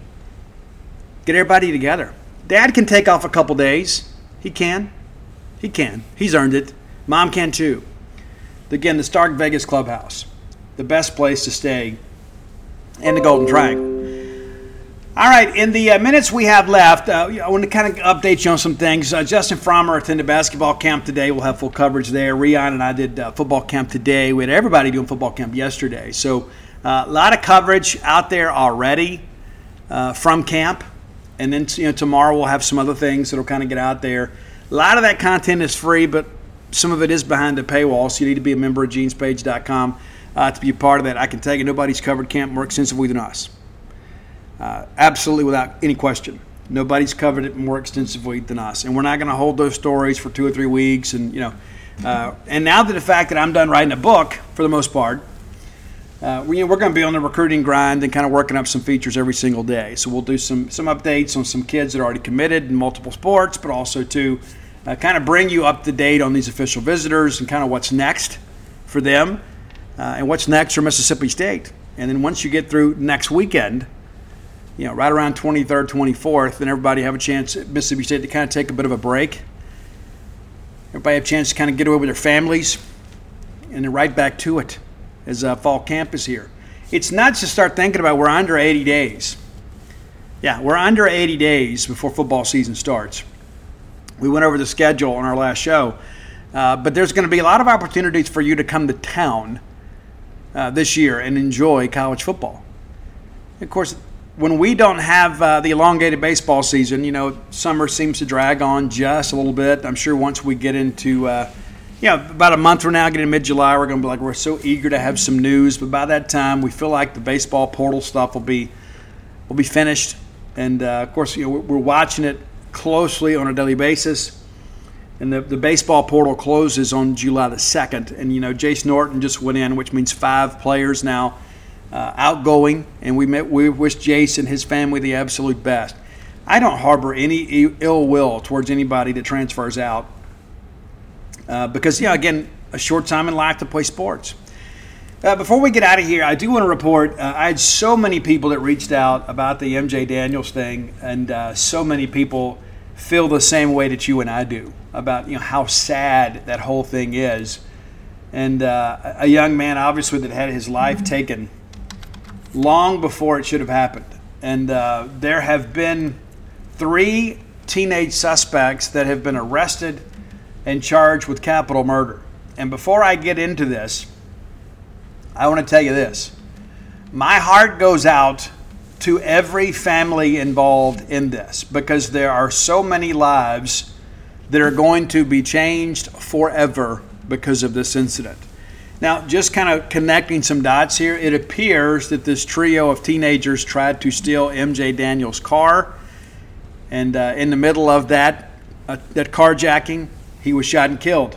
Get everybody together. Dad can take off a couple days. He can. He can. He's earned it. Mom can too. Again, the Stark Vegas Clubhouse, the best place to stay in the Golden Triangle. All right, in the uh, minutes we have left, uh, I want to kind of update you on some things. Uh, Justin Frommer attended basketball camp today. We'll have full coverage there. Rion and I did uh, football camp today. We had everybody doing football camp yesterday. So uh, a lot of coverage out there already uh, from camp. And then you know, tomorrow we'll have some other things that will kind of get out there. A lot of that content is free, but some of it is behind the paywall, so you need to be a member of jeans page dot com uh, to be a part of that. I can tell you nobody's covered camp more extensively than us. Uh, absolutely without any question. Nobody's covered it more extensively than us. And we're not going to hold those stories for two or three weeks. And, you know, uh, and now that the fact that I'm done writing a book, for the most part, uh, we, we're going to be on the recruiting grind and kind of working up some features every single day. So we'll do some some updates on some kids that are already committed in multiple sports, but also to uh, kind of bring you up to date on these official visitors and kind of what's next for them uh, and what's next for Mississippi State. And then once you get through next weekend, you know, right around twenty-third, twenty-fourth, then everybody have a chance at Mississippi State to kind of take a bit of a break. Everybody have a chance to kind of get away with their families and then right back to it as uh, fall camp is here. It's nuts to start thinking about we're under eighty days. Yeah, we're under eighty days before football season starts. We went over the schedule on our last show, uh, but there's going to be a lot of opportunities for you to come to town uh, this year and enjoy college football. Of course, when we don't have uh, the elongated baseball season, you know, summer seems to drag on just a little bit. I'm sure once we get into, uh, you know, about a month from now, get in mid-July, we're going to be like, we're so eager to have some news. But by that time, we feel like the baseball portal stuff will be will be finished. And, uh, of course, you know, we're watching it closely on a daily basis. And the, the baseball portal closes on July the second. And, you know, Jace Norton just went in, which means five players now Uh, outgoing, and we met, we wish Jace and his family the absolute best. I don't harbor any ill will towards anybody that transfers out uh, because, yeah, again, a short time in life to play sports. Uh, before we get out of here, I do want to report uh, I had so many people that reached out about the M J Daniels thing, and uh, so many people feel the same way that you and I do about, you know, how sad that whole thing is. And uh, a young man, obviously, that had his life taken long before it should have happened. And uh, there have been three teenage suspects that have been arrested and charged with capital murder. And before I get into this, I want to tell you this. My heart goes out to every family involved in this, because there are so many lives that are going to be changed forever because of this incident. Now, just kind of connecting some dots here, it appears that this trio of teenagers tried to steal M J Daniels' car, and uh, in the middle of that, uh, that carjacking, he was shot and killed.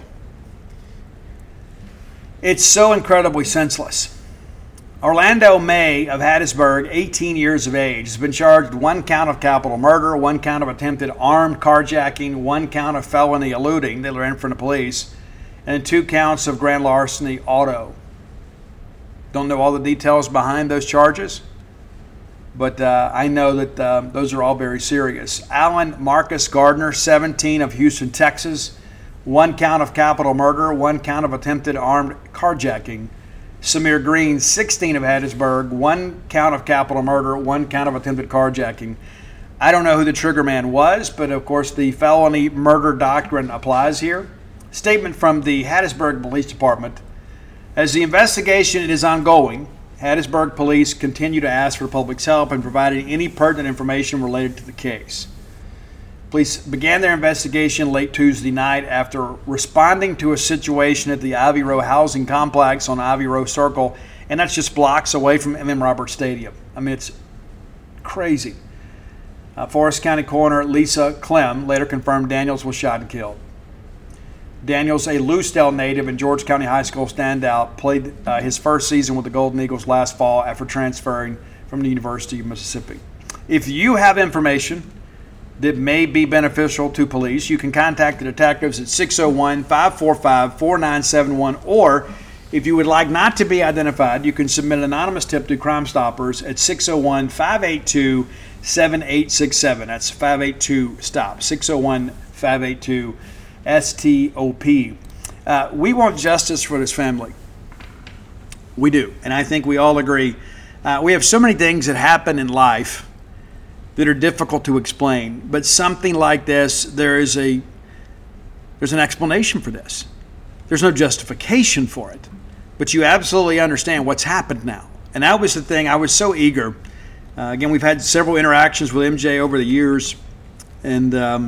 It's so incredibly senseless. Orlando May of Hattiesburg, eighteen years of age, has been charged with one count of capital murder, one count of attempted armed carjacking, one count of felony eluding, they were in front of police, and two counts of grand larceny auto. Don't know all the details behind those charges, but uh, I know that uh, those are all very serious. Alan Marcus Gardner, seventeen, of Houston, Texas, one count of capital murder, one count of attempted armed carjacking. Samir Green, sixteen, of Hattiesburg, one count of capital murder, one count of attempted carjacking. I don't know who the trigger man was, but of course the felony murder doctrine applies here. Statement from the Hattiesburg Police Department. As the investigation is ongoing, Hattiesburg Police continue to ask for the public's help in providing any pertinent information related to the case. Police began their investigation late Tuesday night after responding to a situation at the Ivy Row housing complex on Ivy Row Circle, and that's just blocks away from M M Roberts Stadium. I mean, it's crazy. Uh, Forest County Coroner Lisa Clem later confirmed Daniels was shot and killed. Daniels, a Lucedale native and George County High School standout, played uh, his first season with the Golden Eagles last fall after transferring from the University of Mississippi. If you have information that may be beneficial to police, you can contact the detectives at six oh one, five four five, four nine seven one, or if you would like not to be identified, you can submit an anonymous tip to Crime Stoppers at six oh one, five eight two, seven eight six seven. That's five eight two, stop, six oh one, five eight two, S T O P. Uh, we want justice for this family. We do, and I think we all agree. Uh, we have so many things that happen in life that are difficult to explain, but something like this, there is a there's an explanation for this. There's no justification for it, but you absolutely understand what's happened now. And that was the thing. I was so eager. Uh, again, we've had several interactions with M J over the years, and um,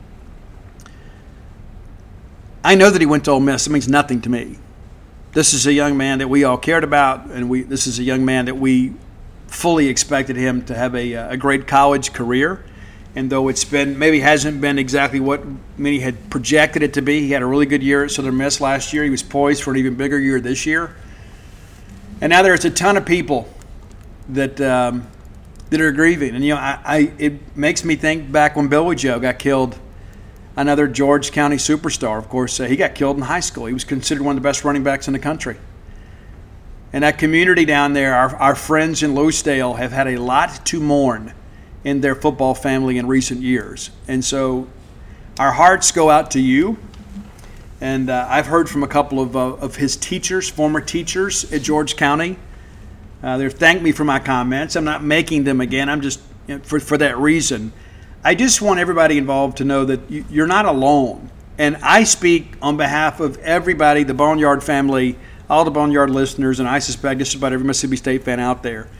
I know that he went to Ole Miss. It means nothing to me. This is a young man that we all cared about, and we this is a young man that we fully expected him to have a, a great college career. And though it's been, maybe hasn't been exactly what many had projected it to be, he had a really good year at Southern Miss last year. He was poised for an even bigger year this year. And now there's a ton of people that um, that are grieving. And, you know, I, I it makes me think back when Billy Joe got killed, another George County superstar. Of course, uh, he got killed in high school. He was considered one of the best running backs in the country. And that community down there, our, our friends in Lucedale have had a lot to mourn in their football family in recent years. And so our hearts go out to you. And uh, I've heard from a couple of, uh, of his teachers, former teachers at George County. Uh, they've thanked me for my comments. I'm not making them again. I'm just, you know, for, for that reason. I just want everybody involved to know that you, you're not alone. And I speak on behalf of everybody, the Boneyard family, all the Boneyard listeners, and I suspect just about every Mississippi State fan out there,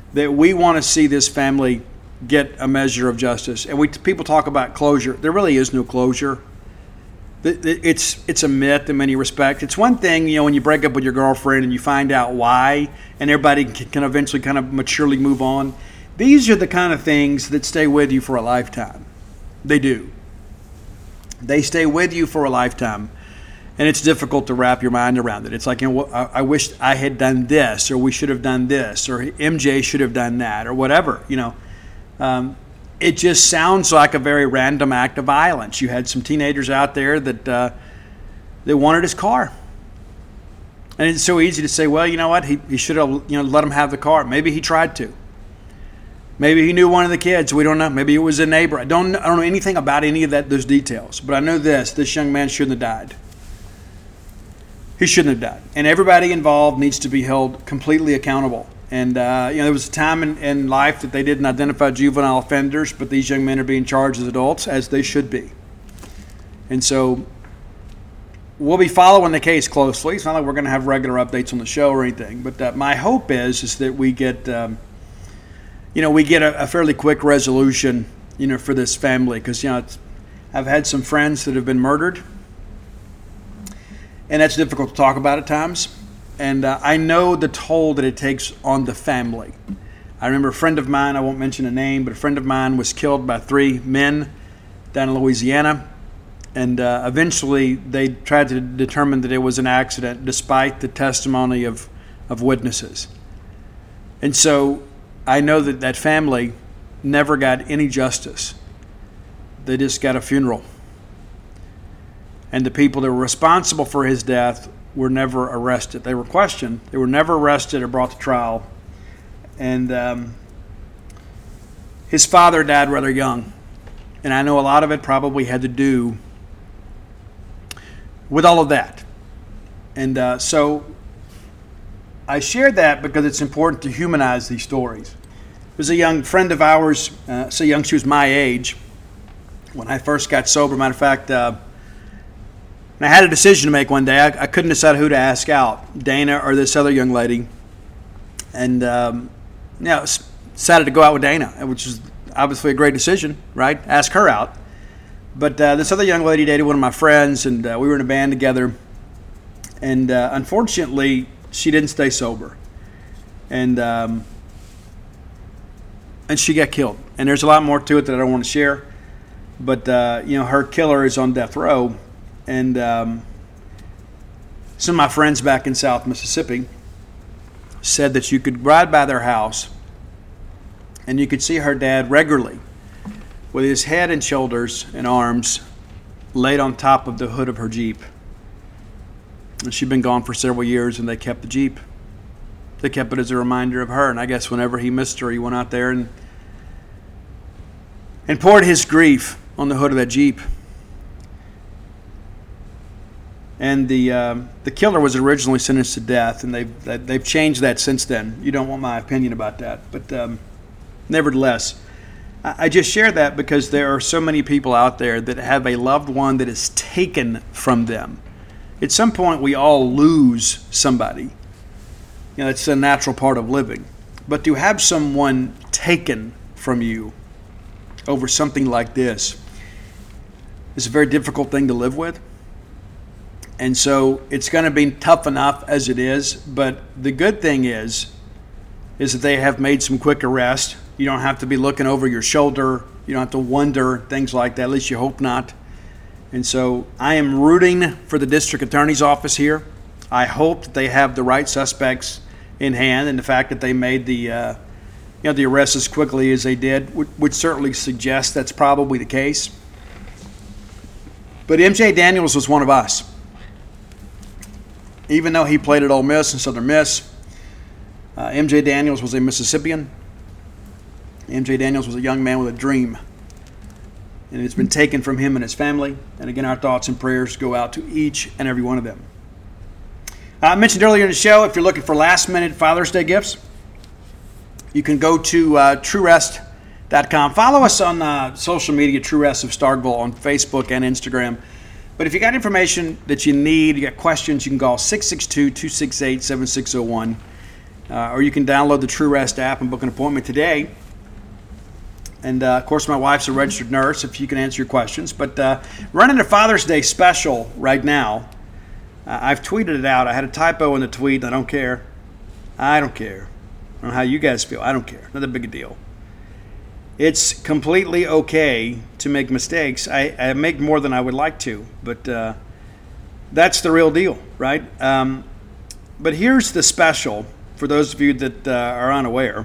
that we want to see this family get a measure of justice. And we people talk about closure. There really is no closure. It's it's a myth in many respects. It's one thing, you know, when you break up with your girlfriend and you find out why, and everybody can eventually kind of maturely move on. These are the kind of things that stay with you for a lifetime. They do. They stay with you for a lifetime. And it's difficult to wrap your mind around it. It's like, you know, I, I wish I had done this, or we should have done this, or M J should have done that, or whatever, you know. Um, it just sounds like a very random act of violence. You had some teenagers out there that uh, they wanted his car. And it's so easy to say, well, you know what, he, he should have, you know, let him have the car. Maybe he tried to. Maybe he knew one of the kids. We don't know. Maybe it was a neighbor. I don't, I don't know anything about any of that, those details. But I know this, this young man shouldn't have died. He shouldn't have died. And everybody involved needs to be held completely accountable. And, uh, you know, there was a time in, in life that they didn't identify juvenile offenders, but these young men are being charged as adults, as they should be. And so we'll be following the case closely. It's not like we're going to have regular updates on the show or anything. But uh, my hope is is that we get, um, you know, we get a, a fairly quick resolution, you know, for this family. Because, you know, it's, I've had some friends that have been murdered. And that's difficult to talk about at times. And uh, I know the toll that it takes on the family. I remember a friend of mine, I won't mention a name, but a friend of mine was killed by three men down in Louisiana. And uh, eventually they tried to determine that it was an accident despite the testimony of, of witnesses. And so I know that that family never got any justice. They just got a funeral. And the people that were responsible for his death were never arrested. They were questioned. They were never arrested or brought to trial. And um, his father died rather young. And I know a lot of it probably had to do with all of that. And uh, so I shared that because it's important to humanize these stories. There's a young friend of ours, uh, so young she was my age, when I first got sober. Matter of fact, uh, and I had a decision to make one day. I, I couldn't decide who to ask out, Dana or this other young lady. And, um, you know, decided to go out with Dana, which is obviously a great decision, right? Ask her out. But uh, this other young lady dated one of my friends, and uh, we were in a band together. And uh, unfortunately, she didn't stay sober. And um, and she got killed. And there's a lot more to it that I don't want to share. But, uh, you know, her killer is on death row. And um, some of my friends back in South Mississippi said that you could ride by their house and you could see her dad regularly with his head and shoulders and arms laid on top of the hood of her Jeep. And she'd been gone for several years, and they kept the Jeep. They kept it as a reminder of her. And I guess whenever he missed her, he went out there and and poured his grief on the hood of that Jeep. And the uh, the killer was originally sentenced to death, and they've they've changed that since then. You don't want my opinion about that, but um, nevertheless, I, I just share that because there are so many people out there that have a loved one that is taken from them. At some point, we all lose somebody. You know, it's a natural part of living. But to have someone taken from you over something like this is a very difficult thing to live with. And so it's going to be tough enough as it is. But the good thing is, is that they have made some quick arrests. You don't have to be looking over your shoulder. You don't have to wonder, things like that. At least you hope not. And so I am rooting for the district attorney's office here. I hope that they have the right suspects in hand, and the fact that they made the, uh, you know, the arrest as quickly as they did would, would certainly suggest that's probably the case. But M J Daniels was one of us. Even though he played at Ole Miss and Southern Miss, uh, M J Daniels was a Mississippian. M J Daniels was a young man with a dream. And it's been taken from him and his family. And again, our thoughts and prayers go out to each and every one of them. I mentioned earlier in the show, if you're looking for last-minute Father's Day gifts, you can go to uh, True Rest dot com. Follow us on uh, social media, True Rest of Starkville, on Facebook and Instagram. But if you got information that you need, you got questions, you can call six six two, two six eight, seven six zero one. uh, or you can download the True Rest app and book an appointment today. And, uh, of course, my wife's a registered nurse, if you can answer your questions. But uh, running a Father's Day special right now. Uh, I've tweeted it out. I had a typo in the tweet. I don't care. I don't care. I don't know how you guys feel. I don't care. Not that big a deal. It's completely okay to make mistakes. I, I make more than I would like to, but uh, that's the real deal, right? Um, but here's the special for those of you that uh, are unaware.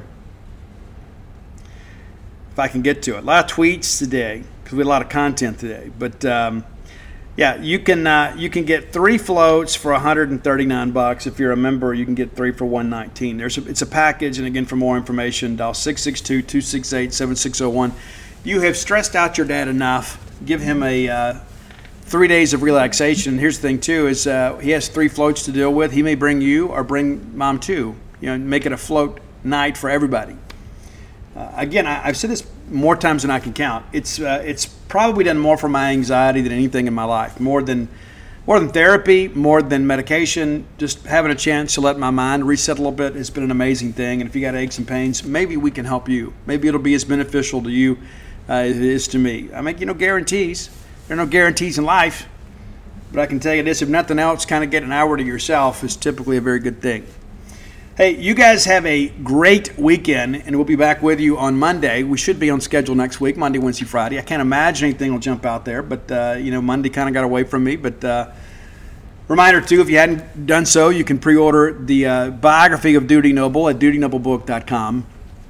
If I can get to it. A lot of tweets today because we had a lot of content today. But um, yeah, you can uh, you can get three floats for one hundred thirty-nine bucks. If you're a member, you can get three for one hundred nineteen. There's a, it's a package, and again, for more information, dial six six two, two six eight, seven six zero one. You have stressed out your dad enough. Give him a uh, three days of relaxation. Here's the thing too: is uh, he has three floats to deal with. He may bring you or bring mom too. You know, make it a float night for everybody. Uh, again, I, I've said this more times than I can count. It's uh, it's probably done more for my anxiety than anything in my life. More than more than therapy, more than medication. Just having a chance to let my mind reset a little bit has been an amazing thing. And if you got aches and pains, maybe we can help you. Maybe it'll be as beneficial to you uh, as it is to me. I make you no guarantees. There are no guarantees in life. But I can tell you this: if nothing else, kind of get an hour to yourself is typically a very good thing. Hey, you guys have a great weekend, and we'll be back with you on Monday. We should be on schedule next week, Monday, Wednesday, Friday. I can't imagine anything will jump out there, but, uh, you know, Monday kind of got away from me. But uh, reminder, too, if you hadn't done so, you can pre-order the uh, biography of Dudy Noble at dudy noble book dot com.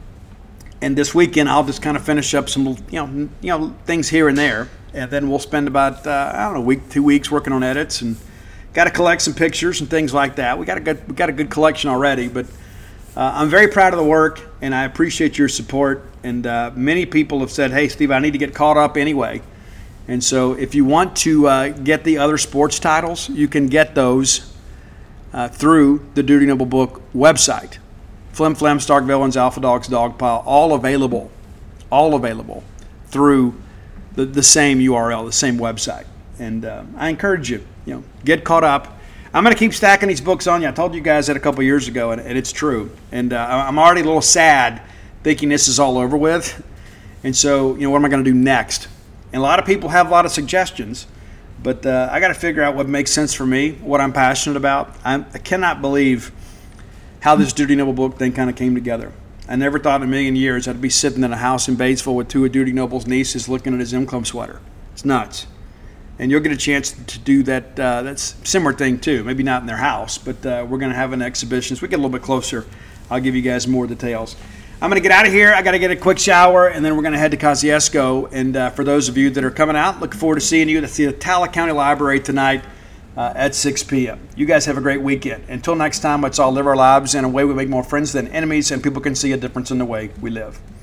And this weekend, I'll just kind of finish up some, you know, you know, things here and there, and then we'll spend about, uh, I don't know, a week, two weeks working on edits and got to collect some pictures and things like that. We got a good, we got a good collection already, but uh, I'm very proud of the work, and I appreciate your support. And uh, many people have said, "Hey, Steve, I need to get caught up anyway." And so, if you want to uh, get the other sports titles, you can get those uh, through the Dudy Noble Book website. Flim Flam, Stark Villains, Alpha Dogs, Dogpile, all available, all available through the, the same U R L, the same website. And uh, I encourage you. You know, get caught up. I'm going to keep stacking these books on you. I told you guys that a couple years ago, and, and it's true. And uh, I'm already a little sad thinking this is all over with. And so, you know, what am I going to do next? And a lot of people have a lot of suggestions, but uh, I got to figure out what makes sense for me, what I'm passionate about. I'm, I cannot believe how this Dudy Noble book thing kind of came together. I never thought in a million years I'd be sitting in a house in Batesville with two of Dudy Noble's nieces looking at his M Club sweater. It's nuts. And you'll get a chance to do that uh, that's similar thing too. Maybe not in their house, but uh, we're going to have an exhibition. As we get a little bit closer, I'll give you guys more details. I'm going to get out of here. I got to get a quick shower, and then we're going to head to Kosciuszko. And uh, for those of you that are coming out, looking forward to seeing you. That's the Attala County Library tonight uh, at six p.m. You guys have a great weekend. Until next time, let's all live our lives in a way we make more friends than enemies, and people can see a difference in the way we live.